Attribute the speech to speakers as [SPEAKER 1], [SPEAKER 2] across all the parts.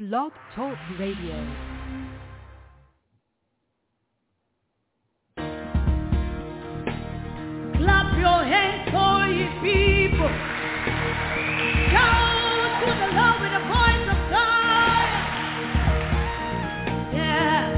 [SPEAKER 1] Blog Talk Radio.
[SPEAKER 2] Clap your hands for ye people. Shout to the Lord with a voice of God. Yeah.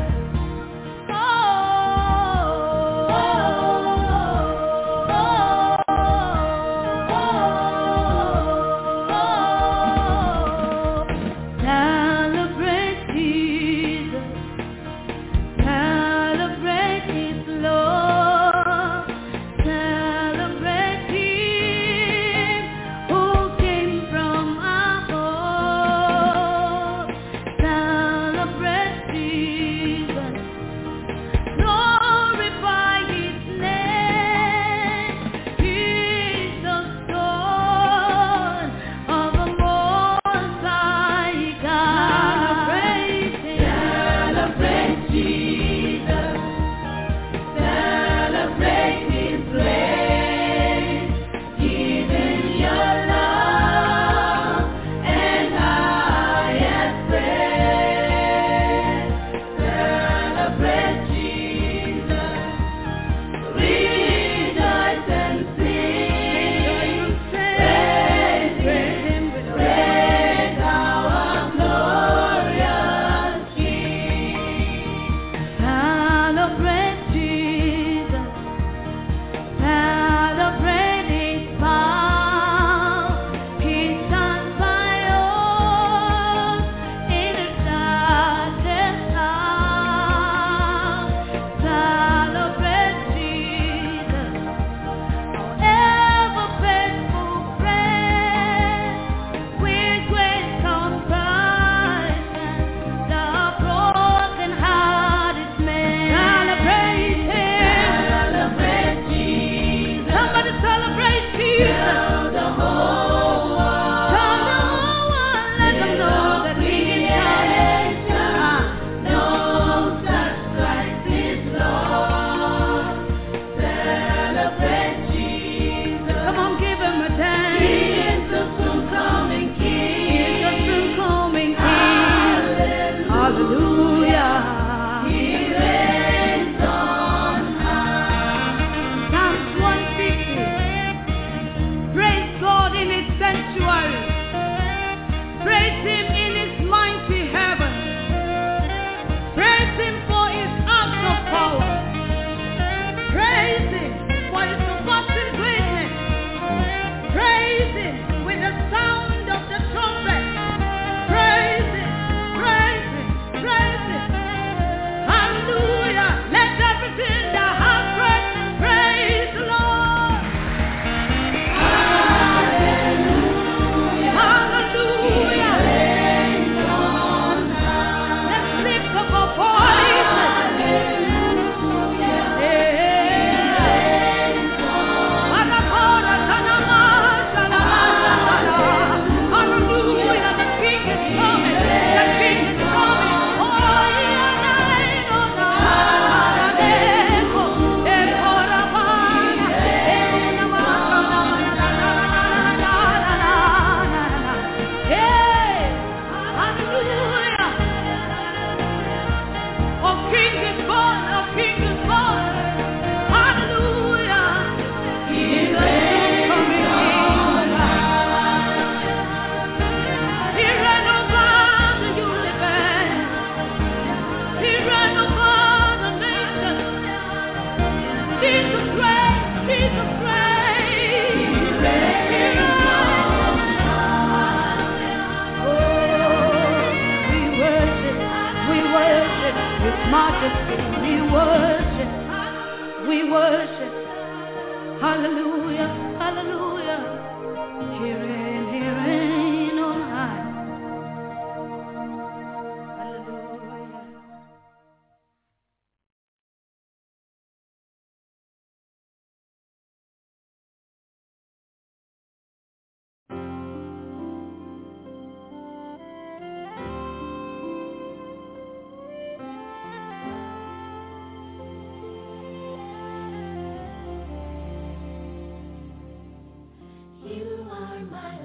[SPEAKER 3] You are my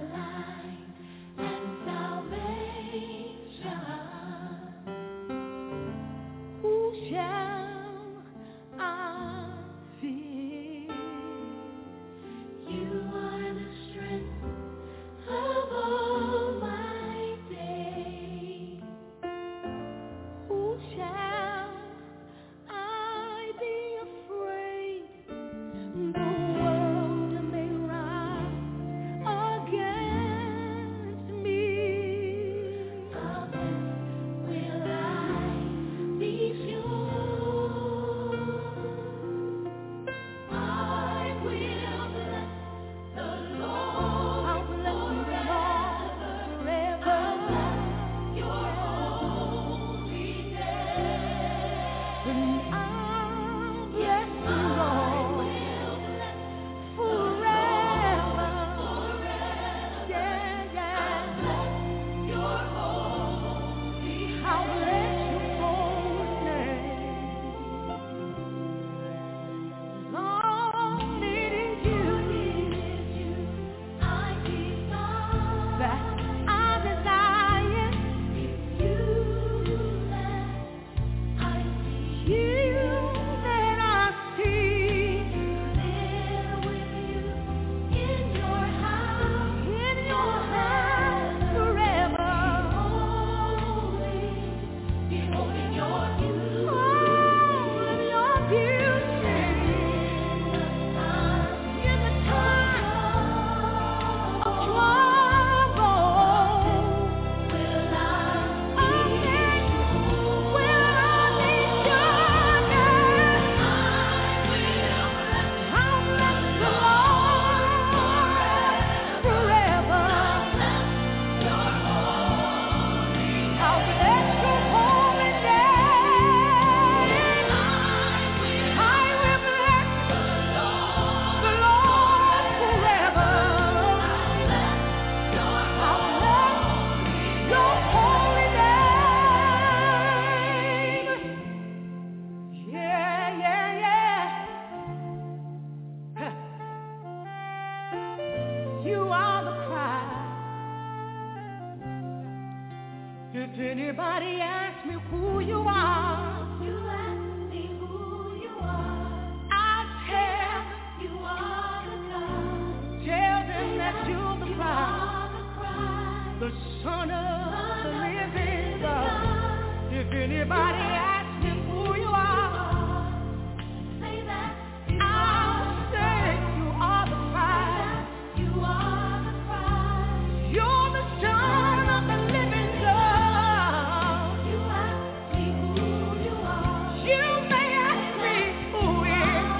[SPEAKER 2] If anybody asks me who you are,
[SPEAKER 3] You ask me who you are.
[SPEAKER 2] I'll tell
[SPEAKER 3] You are the God.
[SPEAKER 2] them that you're the
[SPEAKER 3] You
[SPEAKER 2] Christ,
[SPEAKER 3] are the Christ.
[SPEAKER 2] the Son of the
[SPEAKER 3] Son of
[SPEAKER 2] living God.
[SPEAKER 3] God.
[SPEAKER 2] If anybody asks me who you are,
[SPEAKER 3] Say that you
[SPEAKER 2] I'll say you are the Christ.
[SPEAKER 3] You are the Christ.
[SPEAKER 2] You're the Son of the living God.
[SPEAKER 3] You ask me who you are.
[SPEAKER 2] You may ask me who is.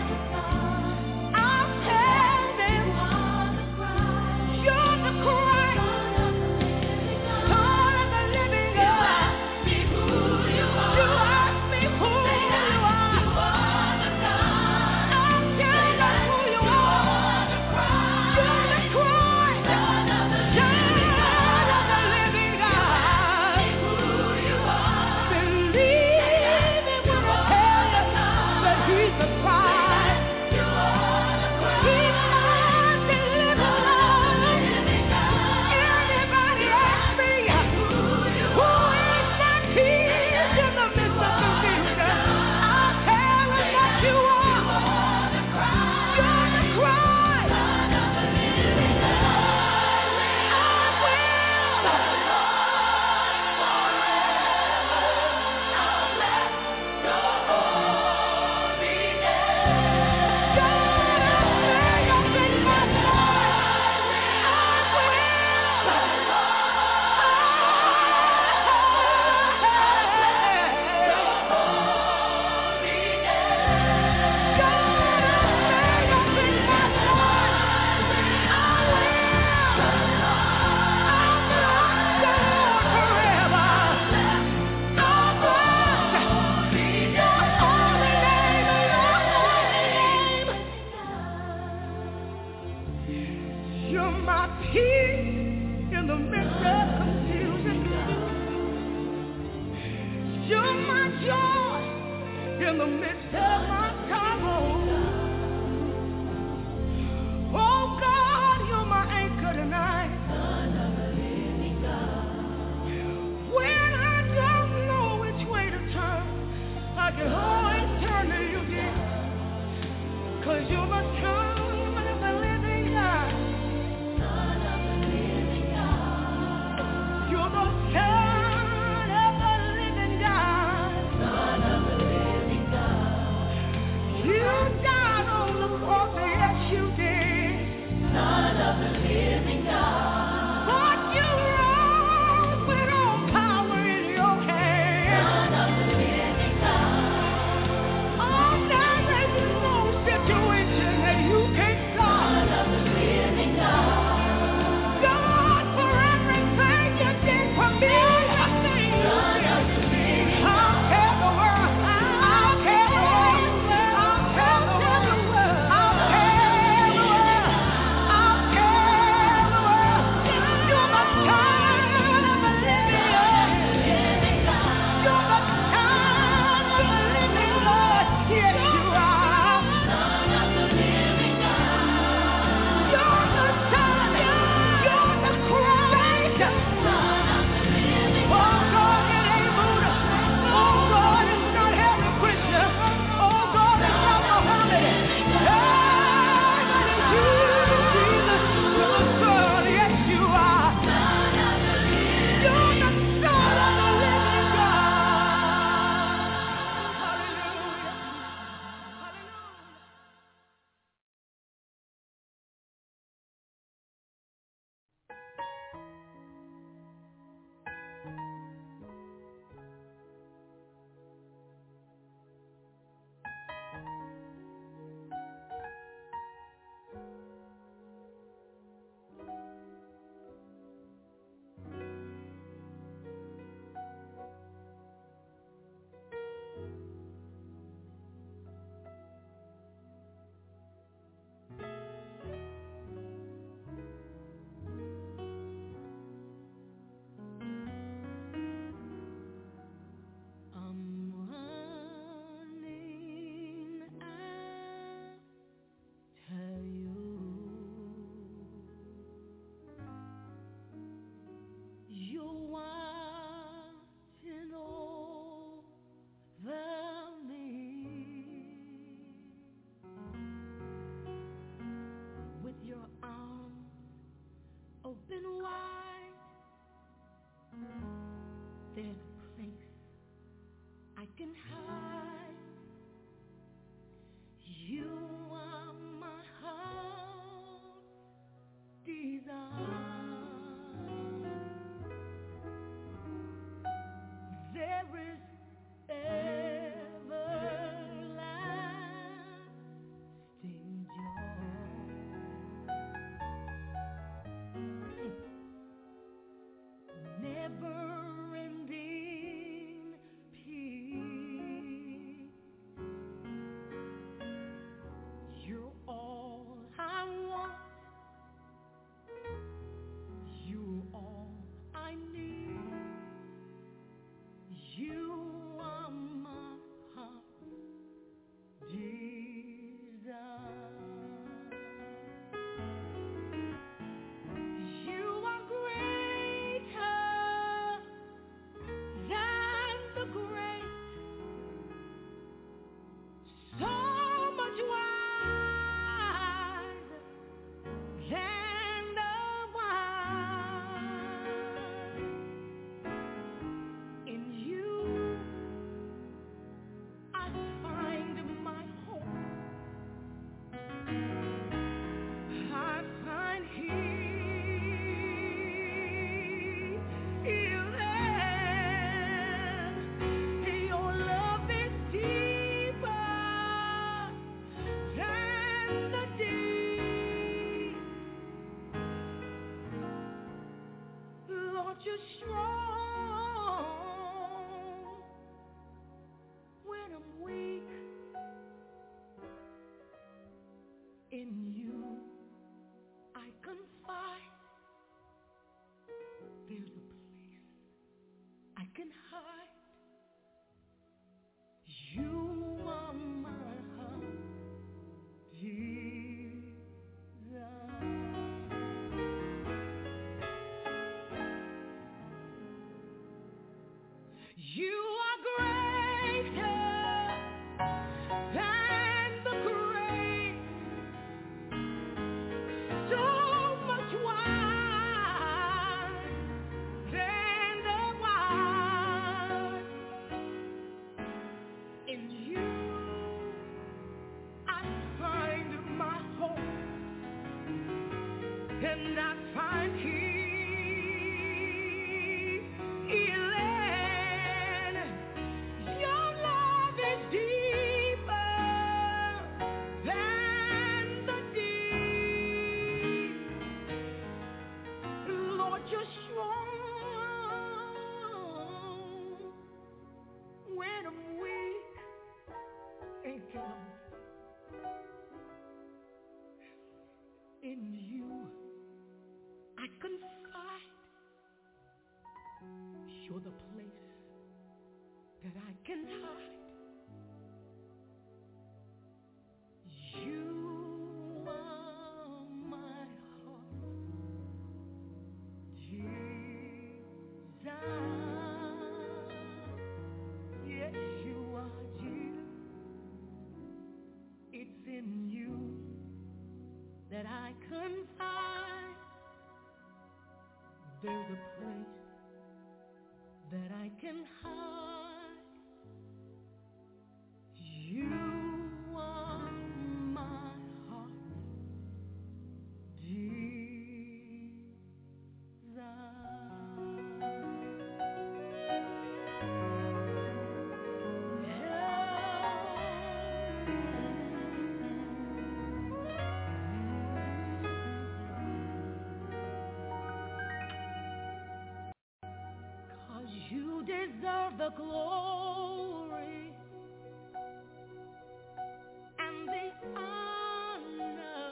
[SPEAKER 2] I'll tell them
[SPEAKER 3] You are the Christ.
[SPEAKER 2] you're the Christ,
[SPEAKER 3] Son of the living God.
[SPEAKER 2] Son of the living God.
[SPEAKER 3] Me who you
[SPEAKER 2] You
[SPEAKER 3] are.
[SPEAKER 2] ask me who you
[SPEAKER 3] You
[SPEAKER 2] are.
[SPEAKER 3] are the God.
[SPEAKER 2] I'll tell them who you are.
[SPEAKER 3] The Christ.
[SPEAKER 2] You're the Christ,
[SPEAKER 3] Son of the
[SPEAKER 2] Son of the living God.
[SPEAKER 3] who you are.
[SPEAKER 2] Believe it when I tell you that He's the Christ.
[SPEAKER 3] You are the Christ.
[SPEAKER 2] He's my deliverer. Anybody ask me who is my peace in the midst of confusion, I'll tell them that you are. You're the Christ. You're my peace in the midst of confusion. You're my joy in the midst of my sorrow. Oh God, you're my anchor tonight. When I don't know which way to turn, I can always turn to you, dear. 'Cause you're the Son of the living God. You're the Son of the living God. You can hide. You are my heart's desire. There is everlasting joy. Never-ending peace. You're all I want. You're all I need. You are my heart's desire. You are greater than the great, so much wiser than the wise. In you I find my hope. I find healing. Your love is deeper than the deep. Lord, you're strong when I'm weak. In you I confide. There's a place I can hide. You are my heart's desire. You are greater than the great, so much wiser than the wise. In you I find my hope, and I find healing. Your love is deeper than the deep. Lord, you're strong when I'm weak. Thank you, Lord. In you I confide. You're the place that I can hide. You are my heart's desire. Yes, you are, Jesus. It's in you that I confide. There's a place that I can hide. You are my heart's You deserve the glory and the honor.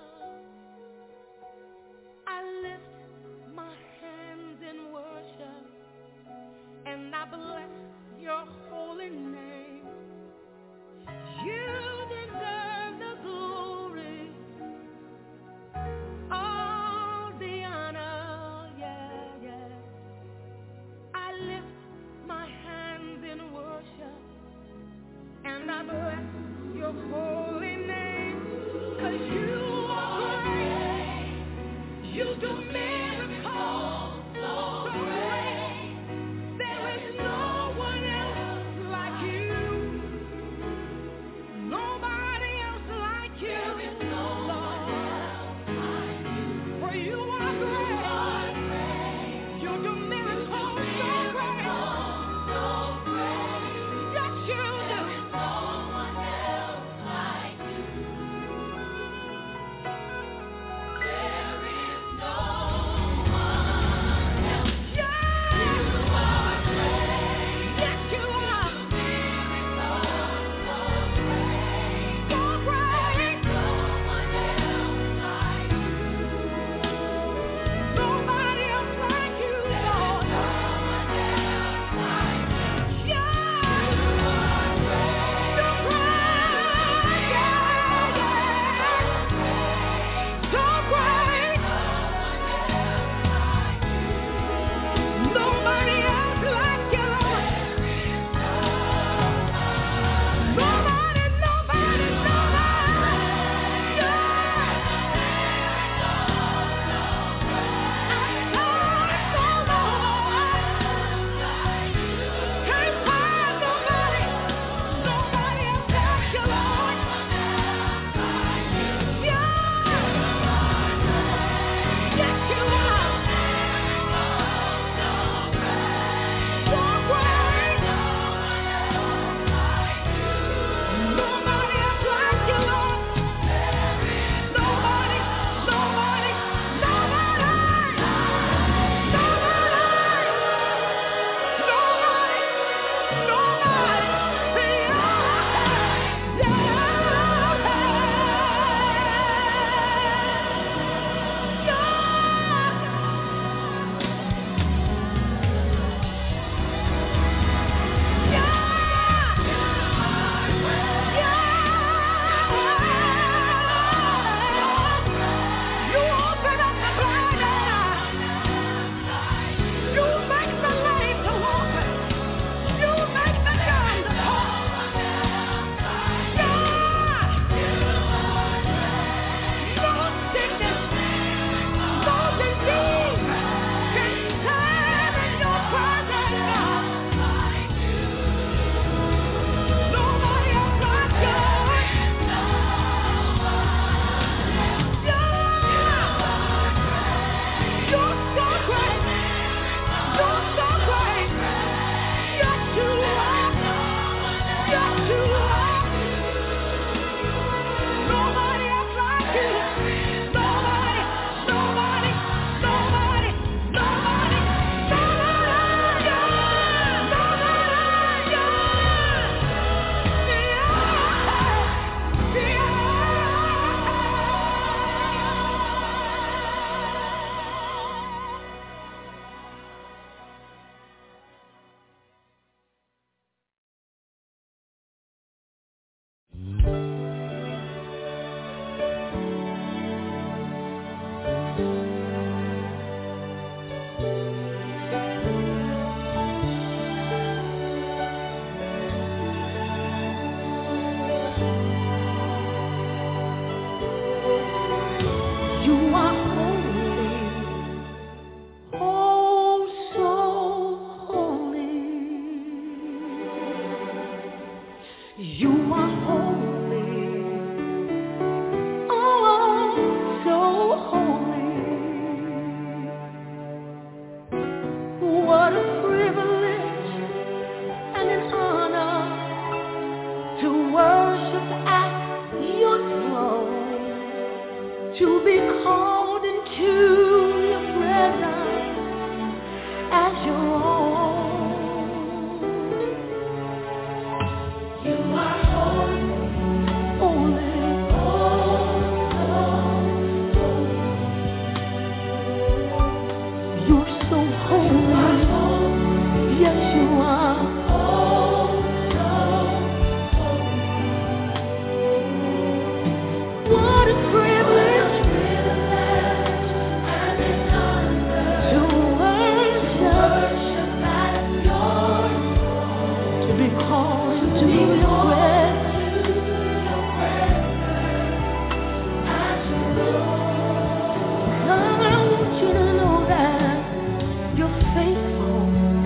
[SPEAKER 2] I lift my hands in worship and I bless your holy name. You deserve the glory, all the honor, yeah, yeah. I lift my hands in worship and I bless your holy name, 'cause you are great. You do miracles so great. There is no one else You are holy, oh, so holy. What a privilege and an honor to worship at your throne, to be called into your presence as your own. You are holy, holy, you're so holy. Yes, you are. What a privilege and an honor to worship at your throne, to be called to your presence as your own. I want you to know that you're faithful.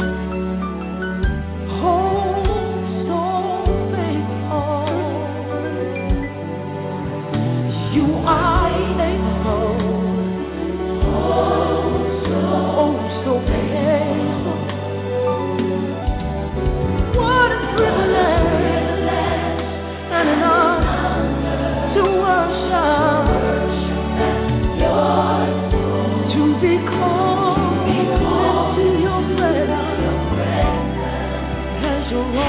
[SPEAKER 2] Oh, so faithful. You are faithful. Oh, so faithful. What a privilege and an honor to worship, to be called into your presence as your own.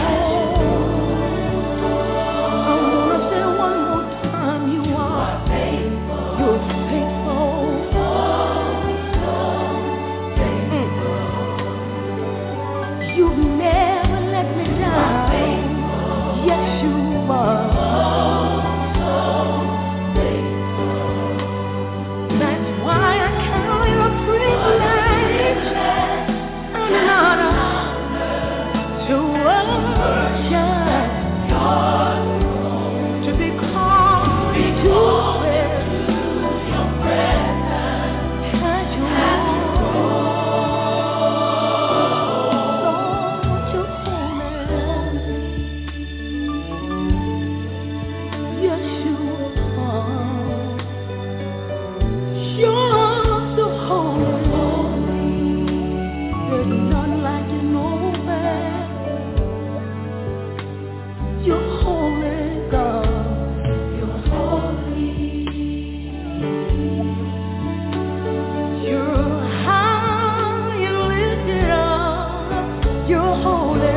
[SPEAKER 2] I wanna say one more time, you are faithful. You're faithful. You've never let me down. Yes, you are. That's why I count it a privilege and an honor to worship, to be called to your presence as your own. Lord, you're holy. Yes, you are. You're so holy. There's none like you nowhere. You're holy, God. You're holy. You're high and lifted up. You're holy.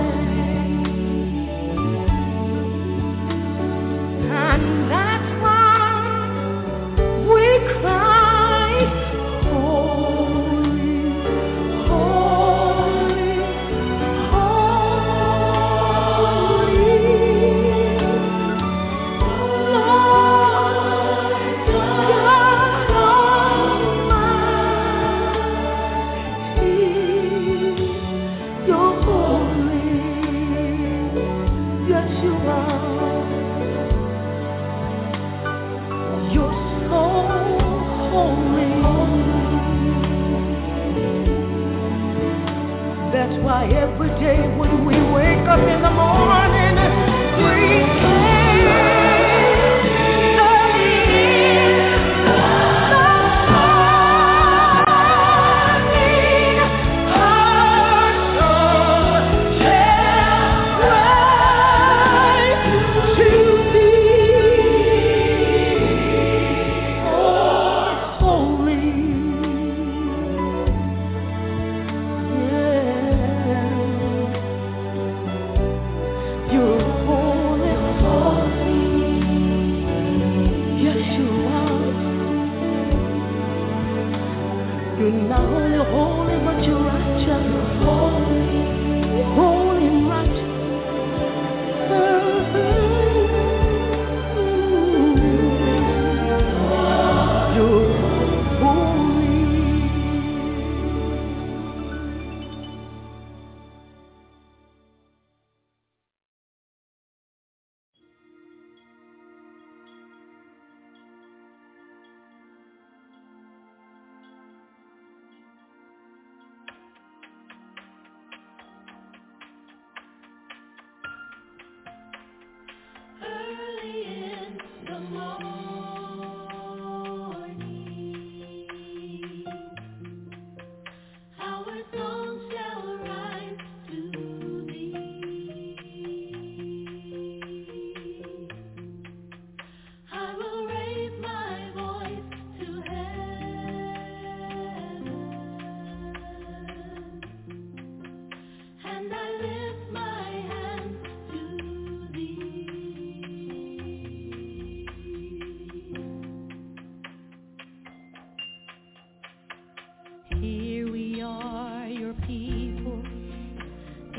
[SPEAKER 2] And that's why we cry, holy, holy, holy, Lord God Almighty. You're holy, yes you are. You're so holy. That's why every day when we wake up in the morning, we can't you're holy.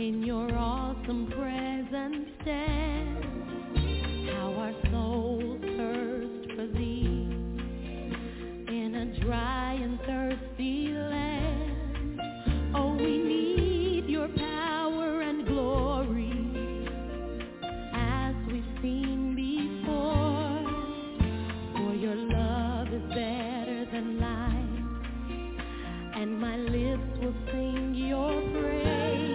[SPEAKER 1] In your awesome presence stand, how our souls thirst for thee. In a dry and thirsty land, oh, we need your power and glory, as we've seen before. For your love is better than life, and my lips will sing your praise.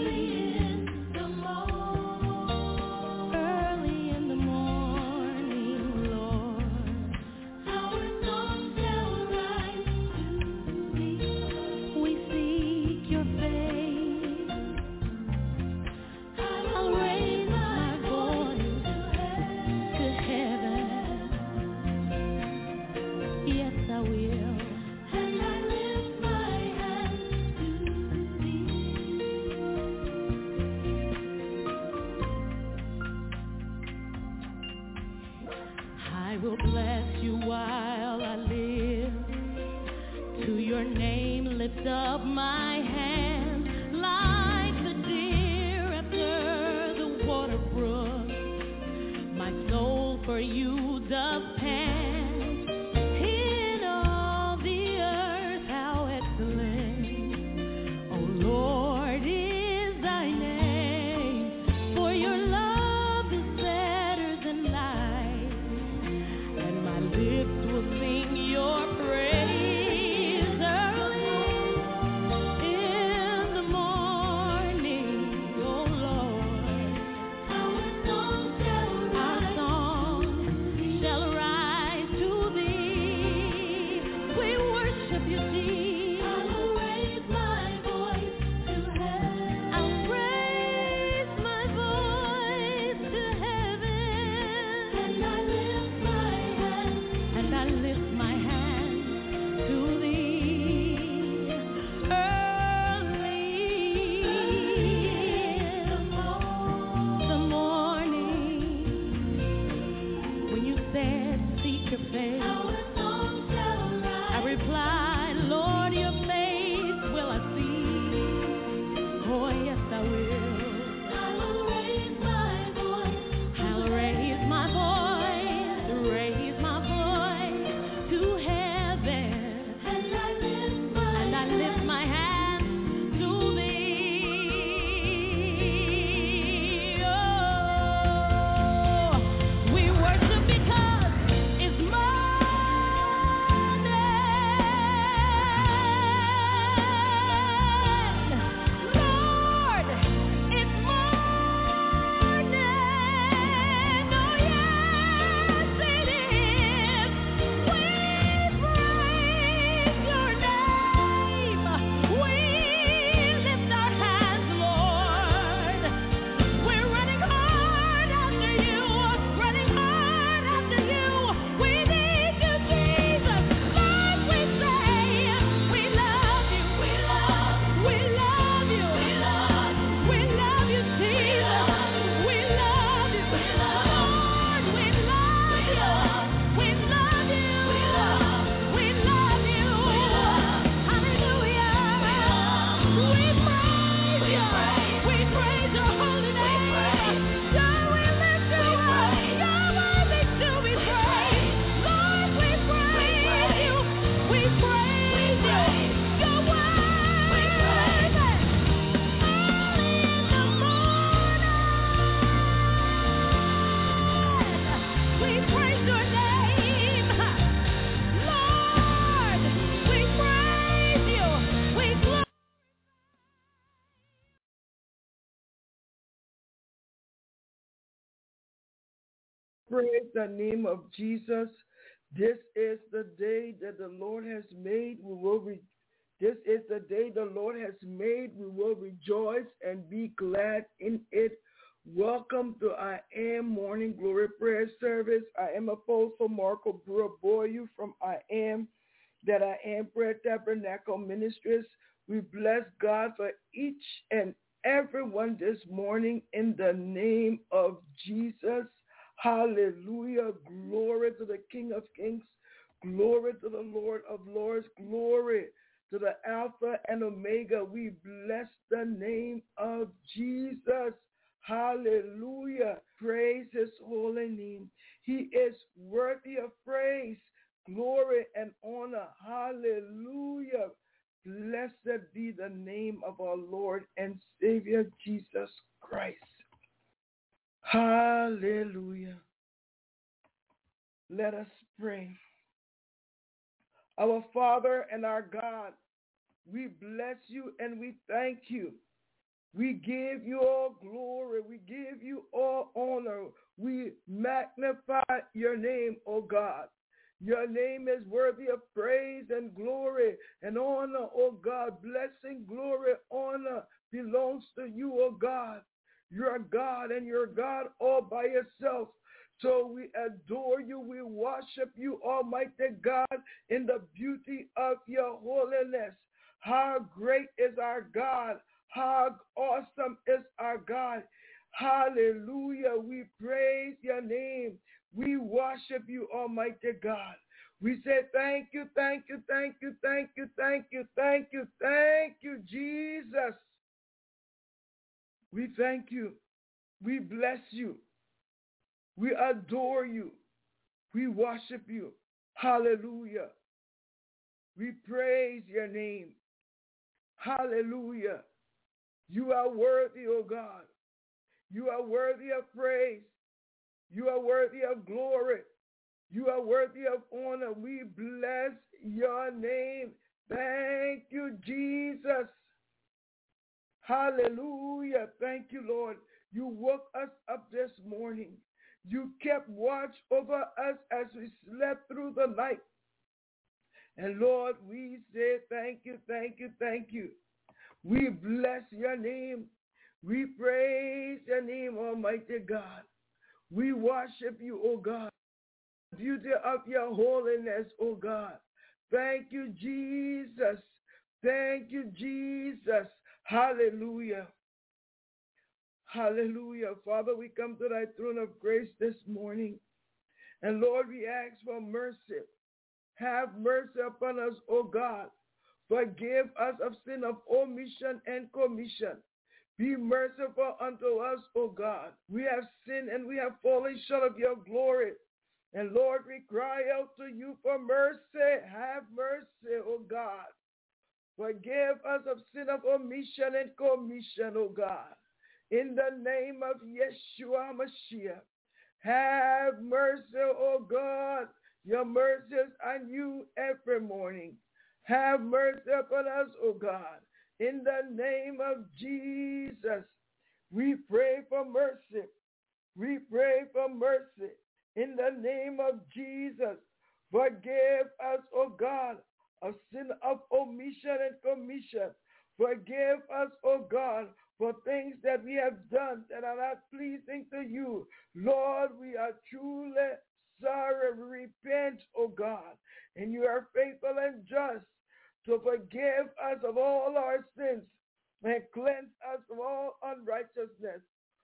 [SPEAKER 1] I will bless you while I live. To your name lift up my hands, like the deer after the water brook. My soul for you does pant. In all the earth, how excellent, O Lord, is thy name. For your love is better than life, and my lips will sing your praise. Early in the morning, oh Lord, our song shall rise to thee. We worship you, Jesus. I will raise my voice to heaven. I'll raise my voice to heaven. And I lift my hands. And I lift my hands to thee. Early in the morning, when you said seek your face, I replied, Lord, your face will I see. Oh, yes, I will. I'll raise my voice. I'll raise my voice to heaven. And I lift my hands to thee. Oh, we worship because it's morning. Lord, it's morning. Oh, yes, it is. We praise your name. We lift our hands, Lord. We're running hard after you, running hard after you. We need you, Jesus. Lord, we say, we love you. We love you. We love you, Jesus. We love you. Lord, we love you. We love you. We love you. Hallelujah. We praise you. We praise your holy name. God, we lift you up. You're worthy to be praised. Lord, we praise you. We praise you. You're worthy. Early in the morning, we praise your name. Lord, we praise you. We glorify.
[SPEAKER 2] Praise the name of Jesus. This is the day that the Lord has made. This is the day the Lord has made. We will rejoice and be glad in it. Welcome to I Am Morning Glory Prayer Service. I am Apostle Marco Brewer Boyu from I Am That I Am Prayer Tabernacle Ministries. We bless God for each and everyone this morning in the name of Jesus. Hallelujah. Glory to the King of Kings. Glory to the Lord of Lords. Glory to the Alpha and Omega. We bless the name of Jesus. Hallelujah. Praise his holy name. He is worthy of praise, glory, and honor. Hallelujah. Blessed be the name of our Lord and Savior Jesus Christ. Hallelujah. Let us pray. Our Father and our God, we bless you and we thank you. We give you all glory. We give you all honor. We magnify your name, O God. Your name is worthy of praise and glory and honor, O God. Blessing, glory, honor belongs to you, O God. You're God and you're God all by yourself. So we adore you. We worship you, Almighty God, in the beauty of your holiness. How great is our God. How awesome is our God. Hallelujah. We praise your name. We worship you, Almighty God. We say thank you, thank you, thank you, thank you, thank you, thank you, thank you, Jesus. We thank you. We bless you. We adore you. We worship you. Hallelujah. We praise your name. Hallelujah. You are worthy, O God. You are worthy of praise. You are worthy of glory. You are worthy of honor. We bless your name. Thank you, Jesus. Hallelujah. Thank you, Lord. You woke us up this morning. You kept watch over us as we slept through the night. And Lord, we say thank you, thank you, thank you. We bless your name. We praise your name, Almighty God. We worship you, O God. Beauty of your holiness, O God. Thank you, Jesus. Thank you, Jesus. Hallelujah. Hallelujah. Father, we come to thy throne of grace this morning. And Lord, we ask for mercy. Have mercy upon us, O God. Forgive us of sin of omission and commission. Be merciful unto us, O God. We have sinned and we have fallen short of your glory. And Lord, we cry out to you for mercy. Have mercy, O God. Forgive us of sin of omission and commission, O God. In the name of Yeshua Mashiach. Have mercy, O God. Your mercies are new every morning. Have mercy upon us, O God. In the name of Jesus, we pray for mercy. We pray for mercy. In the name of Jesus, forgive us, O God, of sin of omission and commission. Forgive us, O God, for things that we have done that are not pleasing to you. Lord, we are truly sorry. We repent, O God, and you are faithful and just to forgive us of all our sins and cleanse us from all unrighteousness.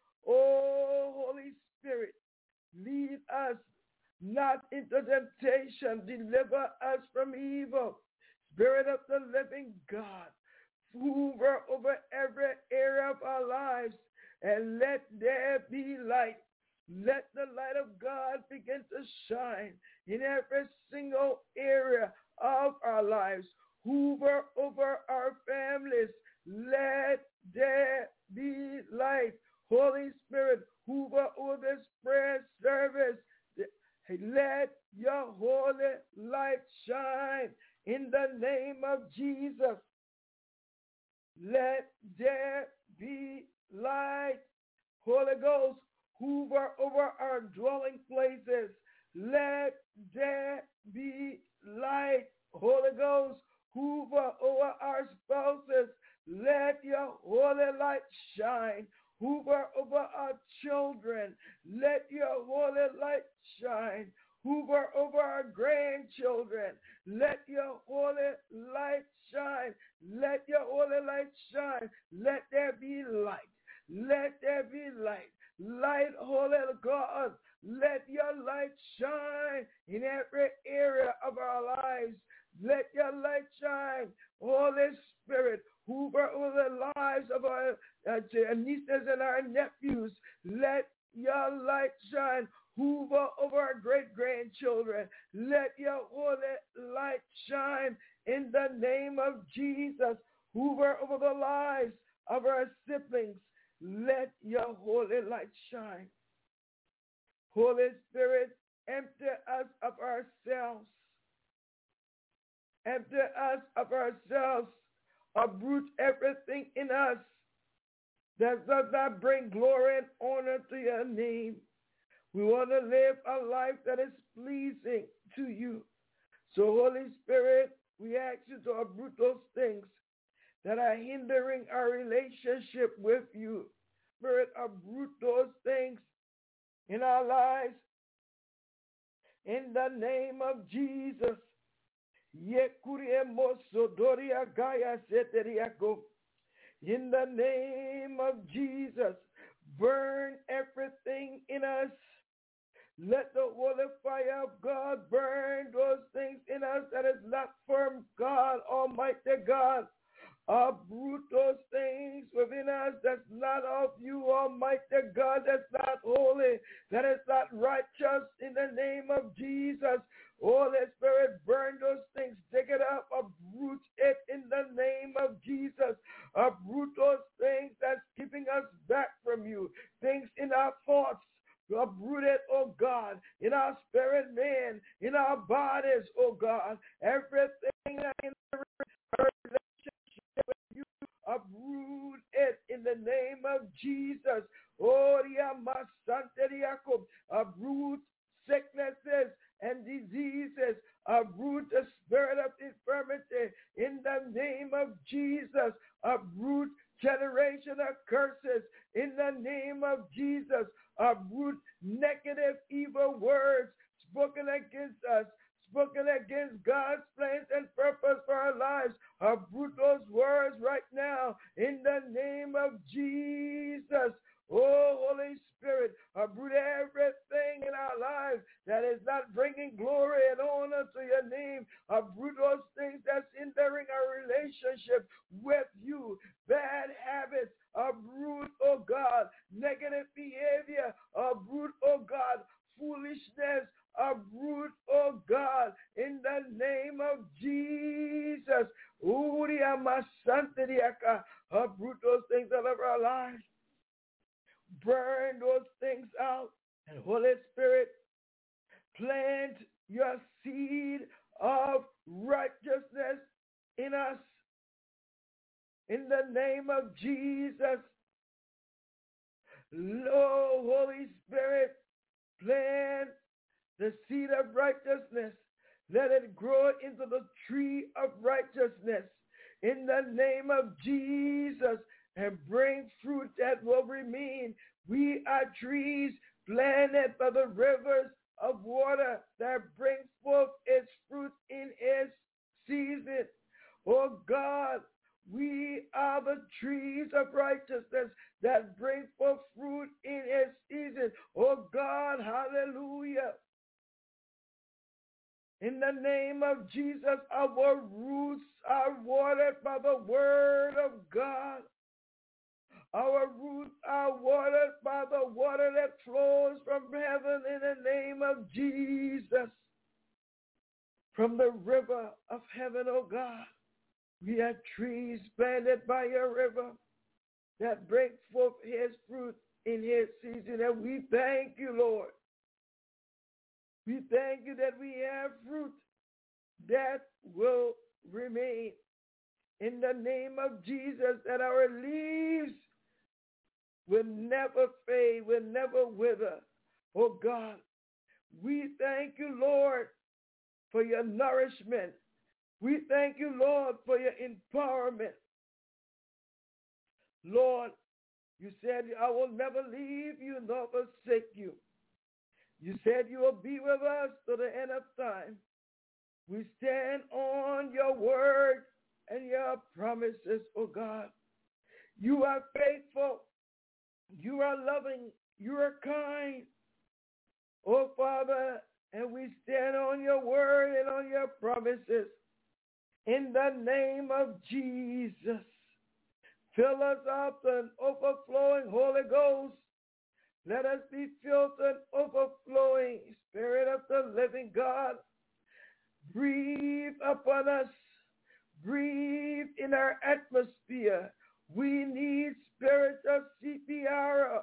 [SPEAKER 2] Oh, Holy Spirit, lead us not into temptation. Deliver us from evil. Spirit of the living God, hover over every area of our lives and let there be light. Let the light of God begin to shine in every single area of our lives. Hover over our families. Let there be light. Holy Spirit, hover over this prayer service. Let your holy light shine in the name of Jesus. Let there be light. Holy Ghost, hover over our dwelling places. Let there be light. Holy Ghost, hover over our spouses. Let your holy light shine. Hover over our children. Let your holy light shine. Hover over our grandchildren. Let your holy light shine. Let your holy light shine. Let there be light. Let there be light. Light, holy God. Let your light shine in every area of our lives.
[SPEAKER 4] Let your light shine. Holy Spirit, hover over the lives of our nieces and our nephews. Let your light shine. Hoover over our great-grandchildren. Let your holy light shine in the name of Jesus. Hoover over the lives of our siblings. Let your holy light shine. Holy Spirit, empty us of ourselves. Empty us of ourselves. Uproot everything in us that does not bring glory and honor to your name. We want to live a life that is pleasing to you. So, Holy Spirit, we ask you to uproot those things that are hindering our relationship with you. Spirit, uproot those things in our lives. In the name of Jesus. In the name of Jesus, burn everything in us. Let the holy fire of God burn those things in us that is not from God, Almighty God. Uproot those things within us that's not of you, Almighty God, that's not holy, that is not righteous, in the name of Jesus. Holy Spirit, burn those things, dig it up, uproot it in the name of Jesus. Uproot those things that's keeping us back from you, things in our thoughts. Uproot it, oh God, in our spirit, man, in our bodies, oh God, everything that in our relationship with you, uproot it in the name of Jesus. Oh, uproot sicknesses and diseases, uproot the spirit of infirmity in the name of Jesus, uproot generational curses in the name of Jesus, uproot negative evil words spoken against us, spoken against God's plans and purpose for our lives. Uproot those words right now in the name of Jesus. Oh, Holy Spirit, uproot everything in our lives that is not bringing glory and honor to your name. Uproot those things that's hindering our relationship with you. Bad habits, uproot, oh God. Negative behavior, uproot, oh God. Foolishness, uproot, oh God, in the name of Jesus. Uproot those things out of our lives. Burn those things out. And Holy Spirit, plant your seed of righteousness in us. In the name of Jesus. Lord, Holy Spirit, plant the seed of righteousness. Let it grow into the tree of righteousness. In the name of Jesus. And bring fruit that will remain. We are trees planted by the rivers of water that bring forth its fruit in its season. Oh God, we are the trees of righteousness that bring forth fruit in its season. Oh God, hallelujah. In the name of Jesus, our roots are watered by the word of God. Our roots are watered by the water that flows from heaven in the name of Jesus. From the river of heaven, oh God, we are trees planted by your river that bring forth his fruit in his season. And we thank you, Lord. We thank you that we have fruit that will remain. In the name of Jesus, that our leaves will never fade, will never wither. Oh God, we thank you, Lord, for your nourishment. We thank you, Lord, for your empowerment. Lord, you said, I will never leave you nor forsake you. You said you will be with us to the end of time. We stand on your word and your promises, oh God. You are faithful. You are loving. You are kind. Oh, Father, and we stand on your word and on your promises. in the name of Jesus. Fill us up and overflowing Holy Ghost. Let us be filled and overflowing Spirit of the living God. Breathe upon us. Breathe in our atmosphere. We need spiritual CPR.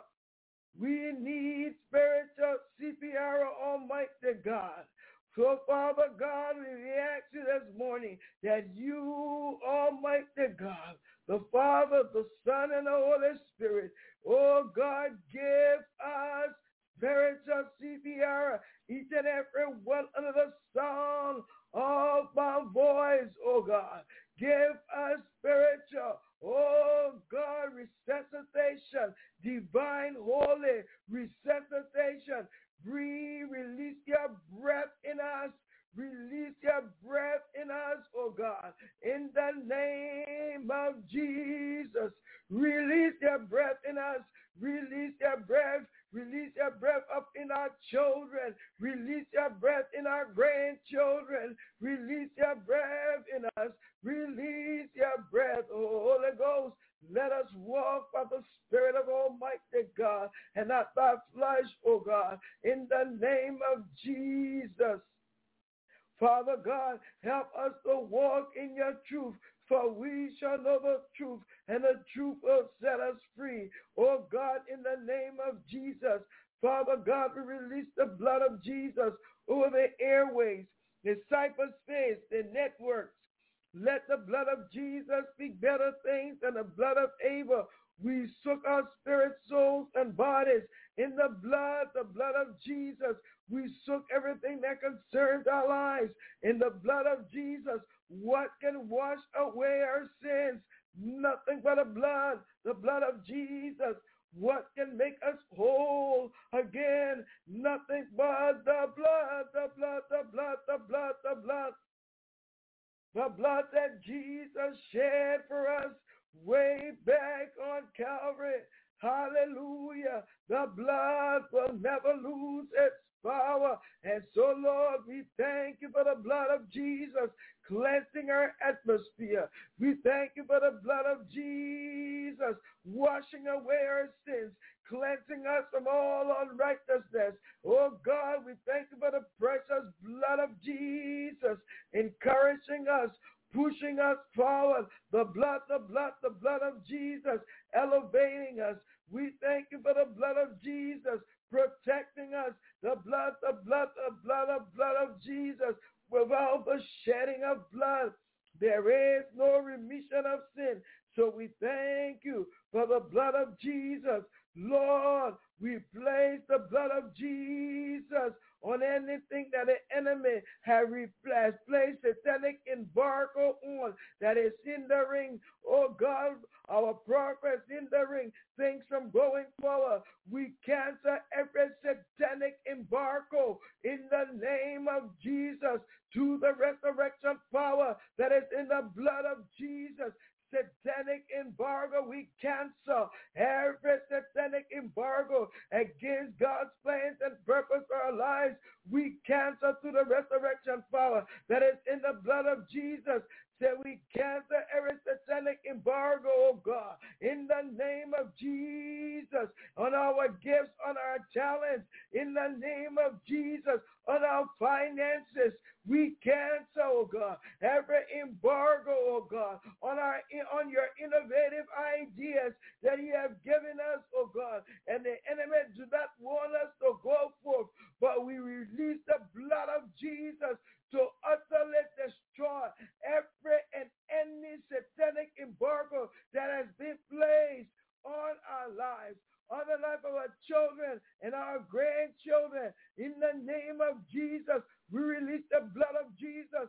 [SPEAKER 4] We need spiritual CPR, Almighty God. So, Father God, we ask you this morning that you, Almighty God, the Father, the Son, and the Holy Spirit, oh God, give us spiritual CPR, each and every one under the sound of my voice, oh God. Give us spiritual, oh God, resuscitation, divine, holy resuscitation. Breathe, release your breath in us. Release your breath in us, oh God. In the name of Jesus. Release your breath in us. Release your breath. Release your breath up in our children. Release your breath in our grandchildren. Release your breath in us. Release your breath, oh Holy Ghost. Let us walk by the Spirit of Almighty God and not by flesh, oh God, in the name of Jesus. Father God, help us to walk in your truth, for we shall know the truth, and the truth will set us free. Oh God, in the name of Jesus, Father God, we release the blood of Jesus over the airways, the cyberspace, the networks. Let the blood of Jesus speak better things than the blood of Abel. We soak our spirits, souls, and bodies in the blood of Jesus. We soak everything that concerns our lives in the blood of Jesus. What can wash away our sins? Nothing but the blood of Jesus. What can make us whole again? Nothing but the blood, the blood, the blood, the blood, the blood. The blood that Jesus shed for us way back on Calvary. Hallelujah. The blood will never lose its power. And so, Lord, we thank you for the blood of Jesus cleansing our atmosphere. We thank you for the blood of Jesus washing away our sins, cleansing us from all unrighteousness. Oh God, we thank you for the precious blood of Jesus encouraging us, pushing us forward. The blood, the blood, the blood of Jesus elevating us. We thank you for the blood of Jesus protecting us. The blood, the blood, the blood, the blood of Jesus. Without the shedding of blood, there is no remission of sin. So we thank you for the blood of Jesus. Lord, we place the blood of Jesus on anything that the enemy has placed satanic embargo on that is hindering, oh God, our progress, hindering things from going forward. We cancel every satanic embargo in the name of Jesus to the resurrection power that is in the blood of Jesus. Satanic embargo, we cancel every satanic embargo against God's plans and purpose for our lives. We cancel through the resurrection power that is in the blood of Jesus. So we cancel every satanic embargo, oh God, in the name of Jesus, on our gifts, on our talents, in the name of Jesus, on our finances. We cancel, oh God, every embargo, oh God, on your innovative ideas that you have given us, oh God. And the enemy do not want us to go forth, but we release the blood of Jesus to utterly destroy every and any satanic embargo that has been placed on our lives, on the life of our children and our grandchildren. In the name of Jesus, we release the blood of Jesus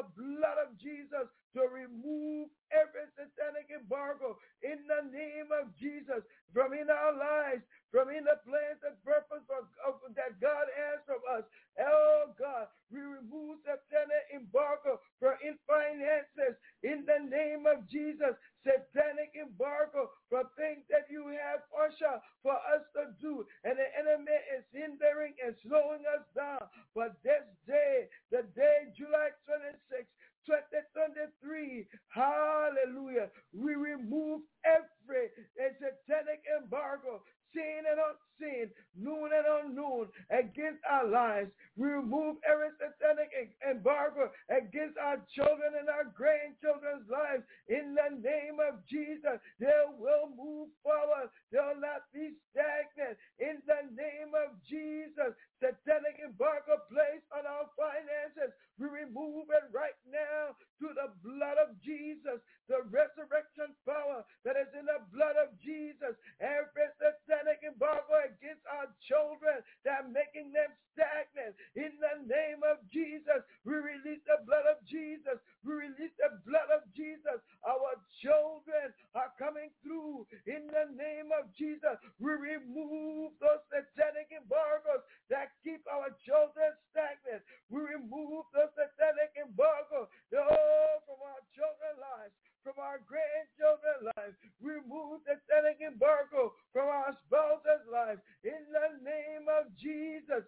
[SPEAKER 4] to remove every satanic embargo in the name of Jesus from in our lives, from in the plans and purpose that God has from us. Oh God, we remove satanic embargo from in finances in the name of Jesus. Satanic embargo for things that you have, Usher, for us to do, and the enemy is hindering and slowing us down. But this day, the day July 26, 2023. Hallelujah. We remove every satanic embargo, seen and unseen, known and unknown, against our lives. We remove every satanic embargo against our children and our grandchildren's lives. In the name of Jesus, they will move forward. They will not be stagnant. In the name of Jesus, satanic embargo placed on our finances, we remove it right now through the blood of Jesus, the resurrection power that is in the blood of Jesus. Every satanic embargo against our children that are making them stagnant, in the name of Jesus, we release the blood of Jesus. We release the blood of Jesus. Our children are coming through in the name of Jesus. We remove those satanic embargoes that keep our children stagnant. We remove the satanic embargo from our children's lives, from our grandchildren's lives. We remove the satanic embargo from our spouses' lives. In the name of Jesus.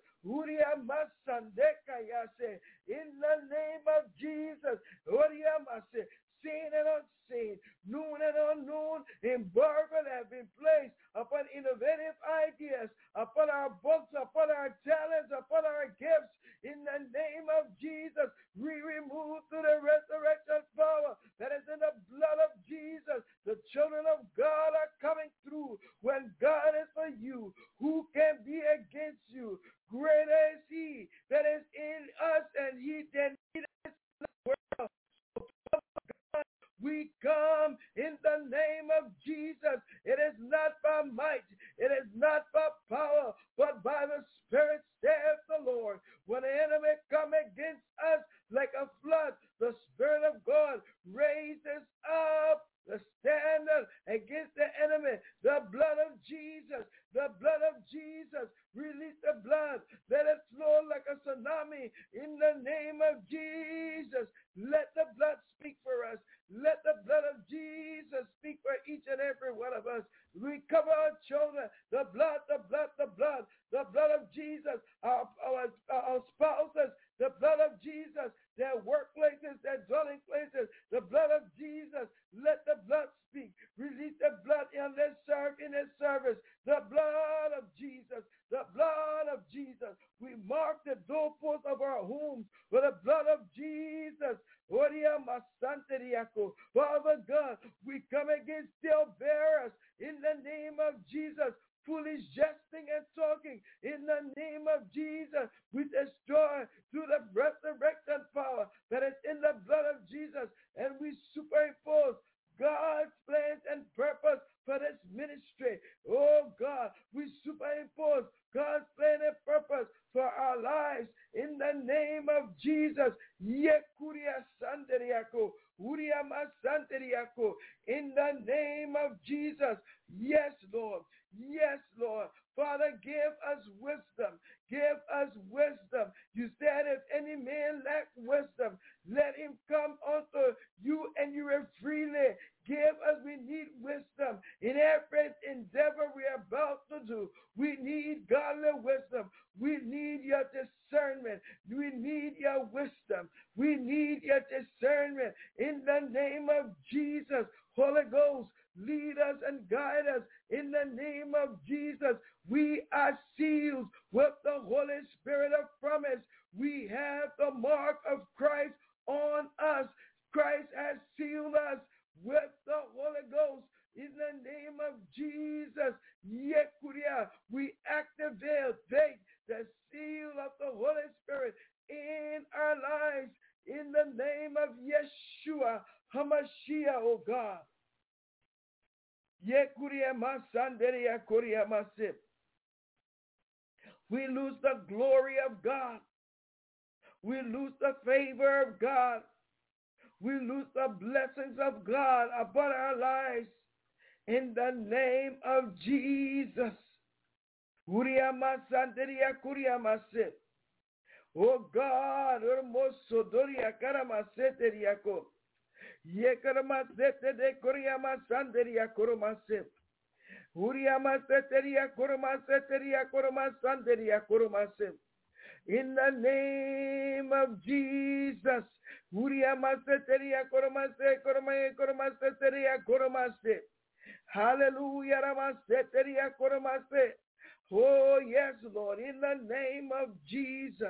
[SPEAKER 4] In the name of Jesus. Seen and unseen, known and unknown, embargo that have been placed upon innovative ideas, upon our books, upon our talents, upon our gifts. In the name of Jesus, we remove through the resurrection power that is in the blood of Jesus. The children of God are coming through. When God is for you, who can be against you? Greater is he that is in us and he that is in the world. We come in the name of Jesus. It is not by might, it is not by power, but by the Spirit, saith the Lord. When the enemy come against us like a flood, the Spirit of God raises up the standard against the enemy. The blood of Jesus, the blood of Jesus, release the blood. Let it flow like a tsunami in the name of Jesus. Let the blood speak for us. Let the blood of Jesus speak for each and every one of us. We cover our children. The blood, the blood, the blood. The blood of Jesus. Our spouses. The blood of Jesus. Their workplaces, their dwelling places. The blood of Jesus. Let the blood speak. Release the blood in their service. The blood of Jesus. The blood of Jesus. We mark the doorposts of our homes with the blood of Jesus. Father God, we come against still bearers in the name of Jesus. Foolish jesting and talking in the name of Jesus. We destroy through the resurrection power that is in the blood of Jesus, and we superimpose God's plans and purpose for this ministry. Oh God, we superimpose God's plan and purpose for our lives in the name of Jesus. In the name of Jesus. Yes, Lord. Yes, Lord. Father, give us wisdom. Give us wisdom. You said if any man lack wisdom, let him come unto you and you will freely. Give us, we need wisdom in every endeavor we are about to do. We need godly wisdom. We need your discernment. We need your wisdom. We need your discernment in the name of Jesus. Holy Ghost, lead us and guide us in the name of Jesus. We are sealed with the Holy Spirit of promise. We have the mark of Christ on us. Christ has sealed us with the Holy Ghost in the name of Jesus. We activate the seal of the Holy Spirit in our lives in the name of Yeshua HaMashiach, oh God. We lose the glory of God. We lose the favor of God. We lose the blessings of God upon our lives in the name of Jesus. Oh God, in the name of Jesus. Hallelujah. Oh, yes, Lord, in the name of Jesus.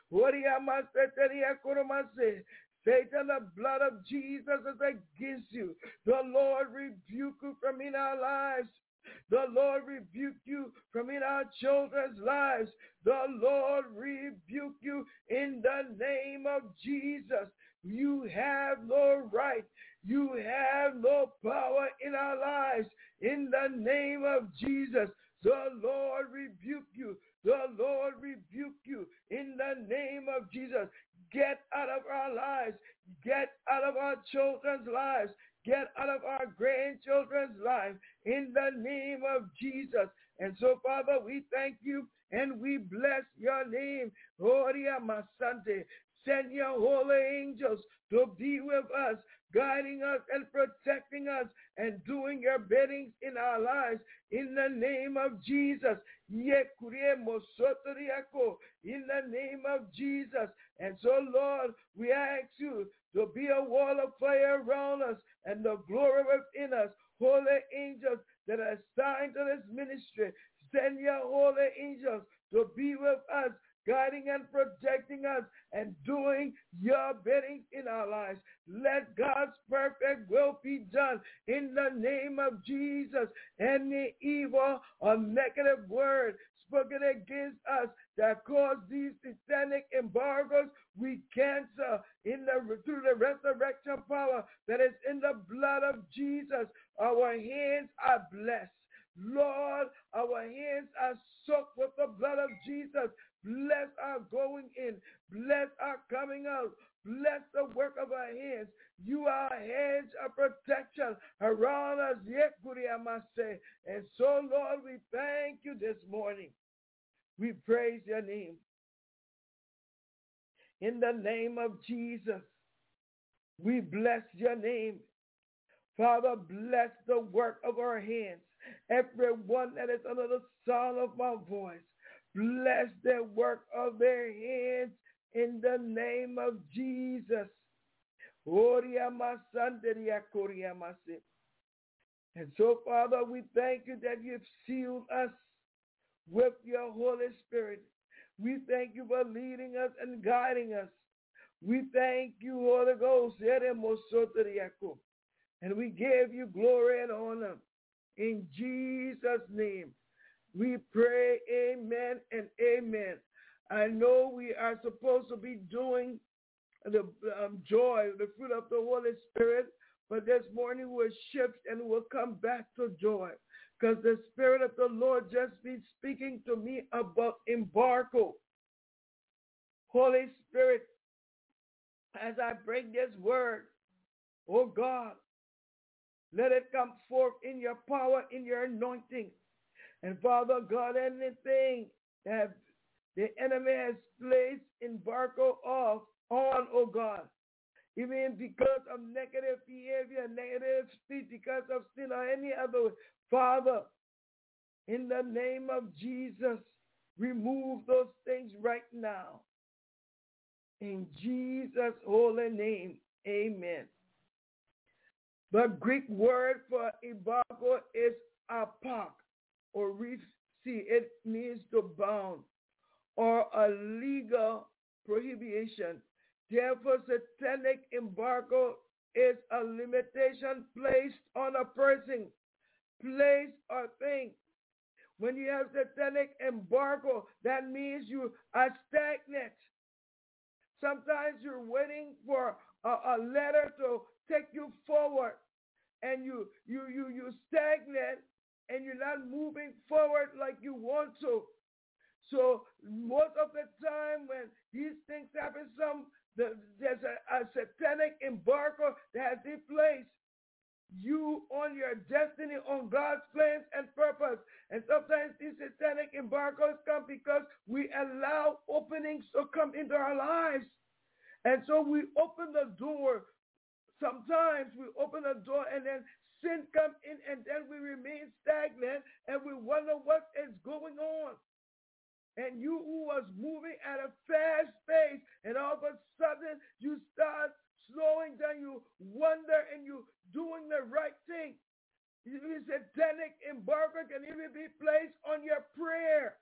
[SPEAKER 4] Satan, the blood of Jesus is against you. The Lord rebuke you from in our lives. The Lord rebuke you from in our children's lives. The Lord rebuke you in the name of Jesus. You have no right. You have no power in our lives. In the name of Jesus, the Lord rebuke you. The Lord rebuke you in the name of Jesus. Get out of our lives. Get out of our children's lives. Get out of our grandchildren's lives in the name of Jesus. And so, Father, we thank you and we bless your name. Gloria Masante. Send your holy angels to be with us, guiding us and protecting us and doing your biddings in our lives in the name of Jesus. In the name of Jesus. And so, Lord, we ask you to be a wall of fire around us and the glory within us. Holy angels that are assigned to this ministry, send your holy angels to be with us, guiding and protecting us and doing your bidding in our lives. Let God's perfect will be done in the name of Jesus. Any evil or negative word spoken against us that cause these satanic embargoes, we cancel through the resurrection power that is in the blood of Jesus. Our hands are blessed. Lord, our hands are soaked with the blood of Jesus. Bless our going in. Bless our coming out. Bless the work of our hands. You are a hedge of protection around us. And so, Lord, we thank you this morning. We praise your name. In the name of Jesus, we bless your name. Father, bless the work of our hands. Everyone that is under the sound of my voice, bless the work of their hands in the name of Jesus. And so, Father, we thank you that you've sealed us with your Holy Spirit. We thank you for leading us and guiding us. We thank you, Holy Ghost. And we give you glory and honor. In Jesus' name, we pray amen and amen. I know we are supposed to be doing the joy, the fruit of the Holy Spirit, but this morning we'll shift and we'll come back to joy. Because the Spirit of the Lord just been speaking to me about embargo. Holy Spirit, as I bring this word, oh God, let it come forth in your power, in your anointing. And Father God, anything that the enemy has placed embargo on, oh God, even because of negative behavior, negative speech, because of sin or any other way, Father, in the name of Jesus, remove those things right now. In Jesus' holy name, amen. The Greek word for embargo is apak, or risi. It means to bound, or a legal prohibition. Therefore, satanic embargo is a limitation placed on a person, place, or thing. When you have satanic embargo, that means you are stagnant. Sometimes you're waiting for a letter to take you forward, and you stagnant, and you're not moving forward like you want to. So most of the time when these things happen, there's a satanic embargo that has been placed. You on your destiny, on God's plans and purpose. And sometimes these satanic embargoes come because we allow openings to come into our lives. And so we open the door. Sometimes we open the door and then sin comes in, and then we remain stagnant and we wonder what is going on. and you who was moving at a fast pace, and all of a sudden you start slowing down, you wonder, and you doing the right thing. This satanic embargo can even be placed on your prayer.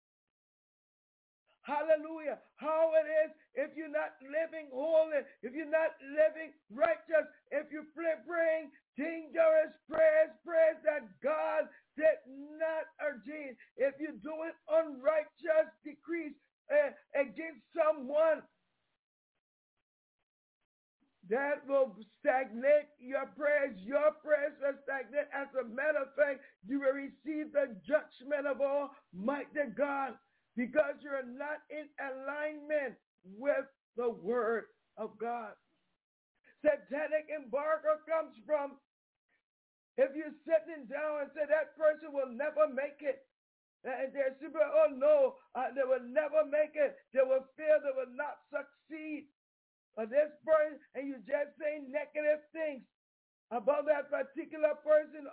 [SPEAKER 4] Hallelujah. How it is if you're not living holy, if you're not living righteous, if you're praying dangerous prayers that God did not ordain, if you're doing unrighteous decrees against someone, that will stagnate your prayers. Your prayers will stagnate. As a matter of fact, you will receive the judgment of Almighty God, because you're not in alignment with the word of God. Satanic embargo comes from if you're sitting down and say that person will never make it. And they're super, oh no, they will never make it. They will fail. They will not succeed. Or this person, and you just say negative things about that particular person.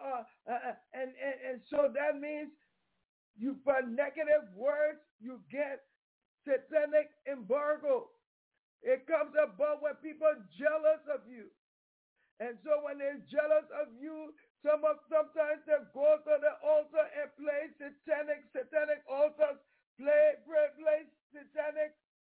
[SPEAKER 4] And so that means you, for negative words, you get satanic embargo. It comes about when people are jealous of you. And so when they're jealous of you, sometimes they go to the altar and play satanic altars, play satanic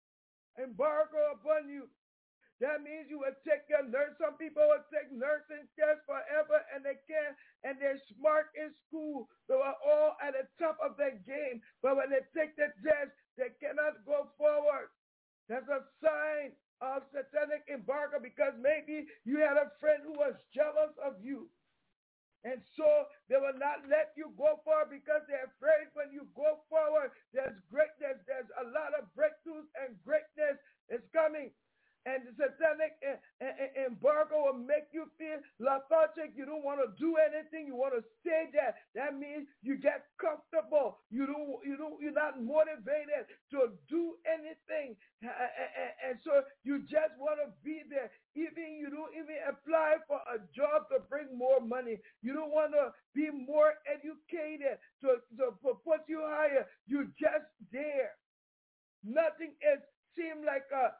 [SPEAKER 4] embargo upon you. That means you will take your nurse. Some people will take nursing tests forever, and they can't, and they're smart in school. They are all at the top of their game. But when they take the test, they cannot go forward. That's a sign of satanic embargo, because maybe you had a friend who was jealous of you. And so they will not let you go forward because they're afraid when you go forward, there's greatness, there's a lot of breakthroughs, and greatness is coming. And the satanic embargo will make you feel lethargic. You don't want to do anything. You want to stay there. That means you get comfortable. You're not motivated to do anything. And so you just want to be there. Even you don't even apply for a job to bring more money. You don't want to be more educated to put you higher. You're just there. Nothing seems like a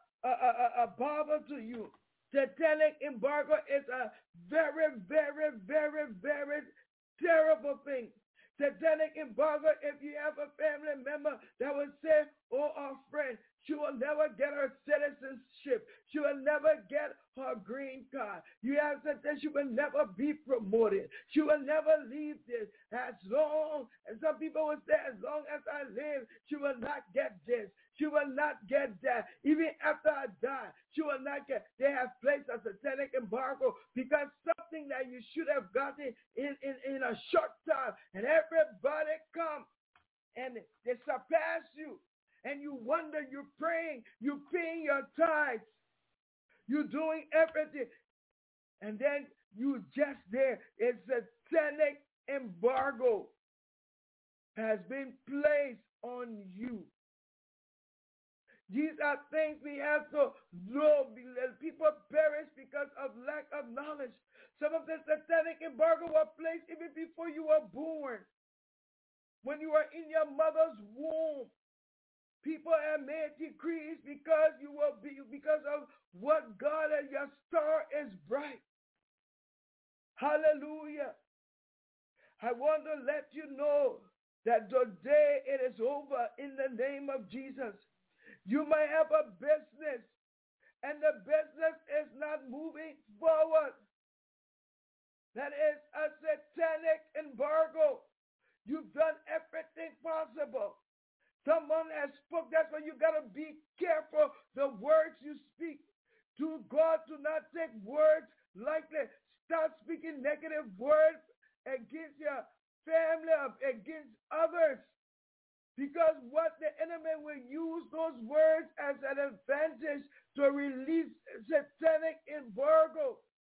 [SPEAKER 4] bother to you. Satanic embargo is a very, very, very, very terrible thing. Satanic embargo, if you have a family member that will say, oh, our friend, she will never get her citizenship. She will never get her green card. You have said that she will never be promoted. She will never leave this. As long, and some people will say, as long as I live, she will not get this. She will not get that. Even after I die, she will not get. They have placed a satanic embargo because something that you should have gotten in a short time, and everybody come and they surpass you. And you wonder, you're praying, you're paying your tithes, you're doing everything, and then you just there. It's a satanic embargo has been placed on you. These are things we have to know. People perish because of lack of knowledge. Some of the satanic embargo were placed even before you were born. When you were in your mother's womb, people have made decrees because of what God and your star is bright. Hallelujah. I want to let you know that the day it is over in the name of Jesus. You might have a business and the business is not moving forward. That is a satanic embargo. You've done everything possible. Someone has spoke. That's why you got to be careful the words you speak. To God, do not take words lightly. Start speaking negative words against your family, against others. Because what the enemy will use those words as an advantage to release satanic embargo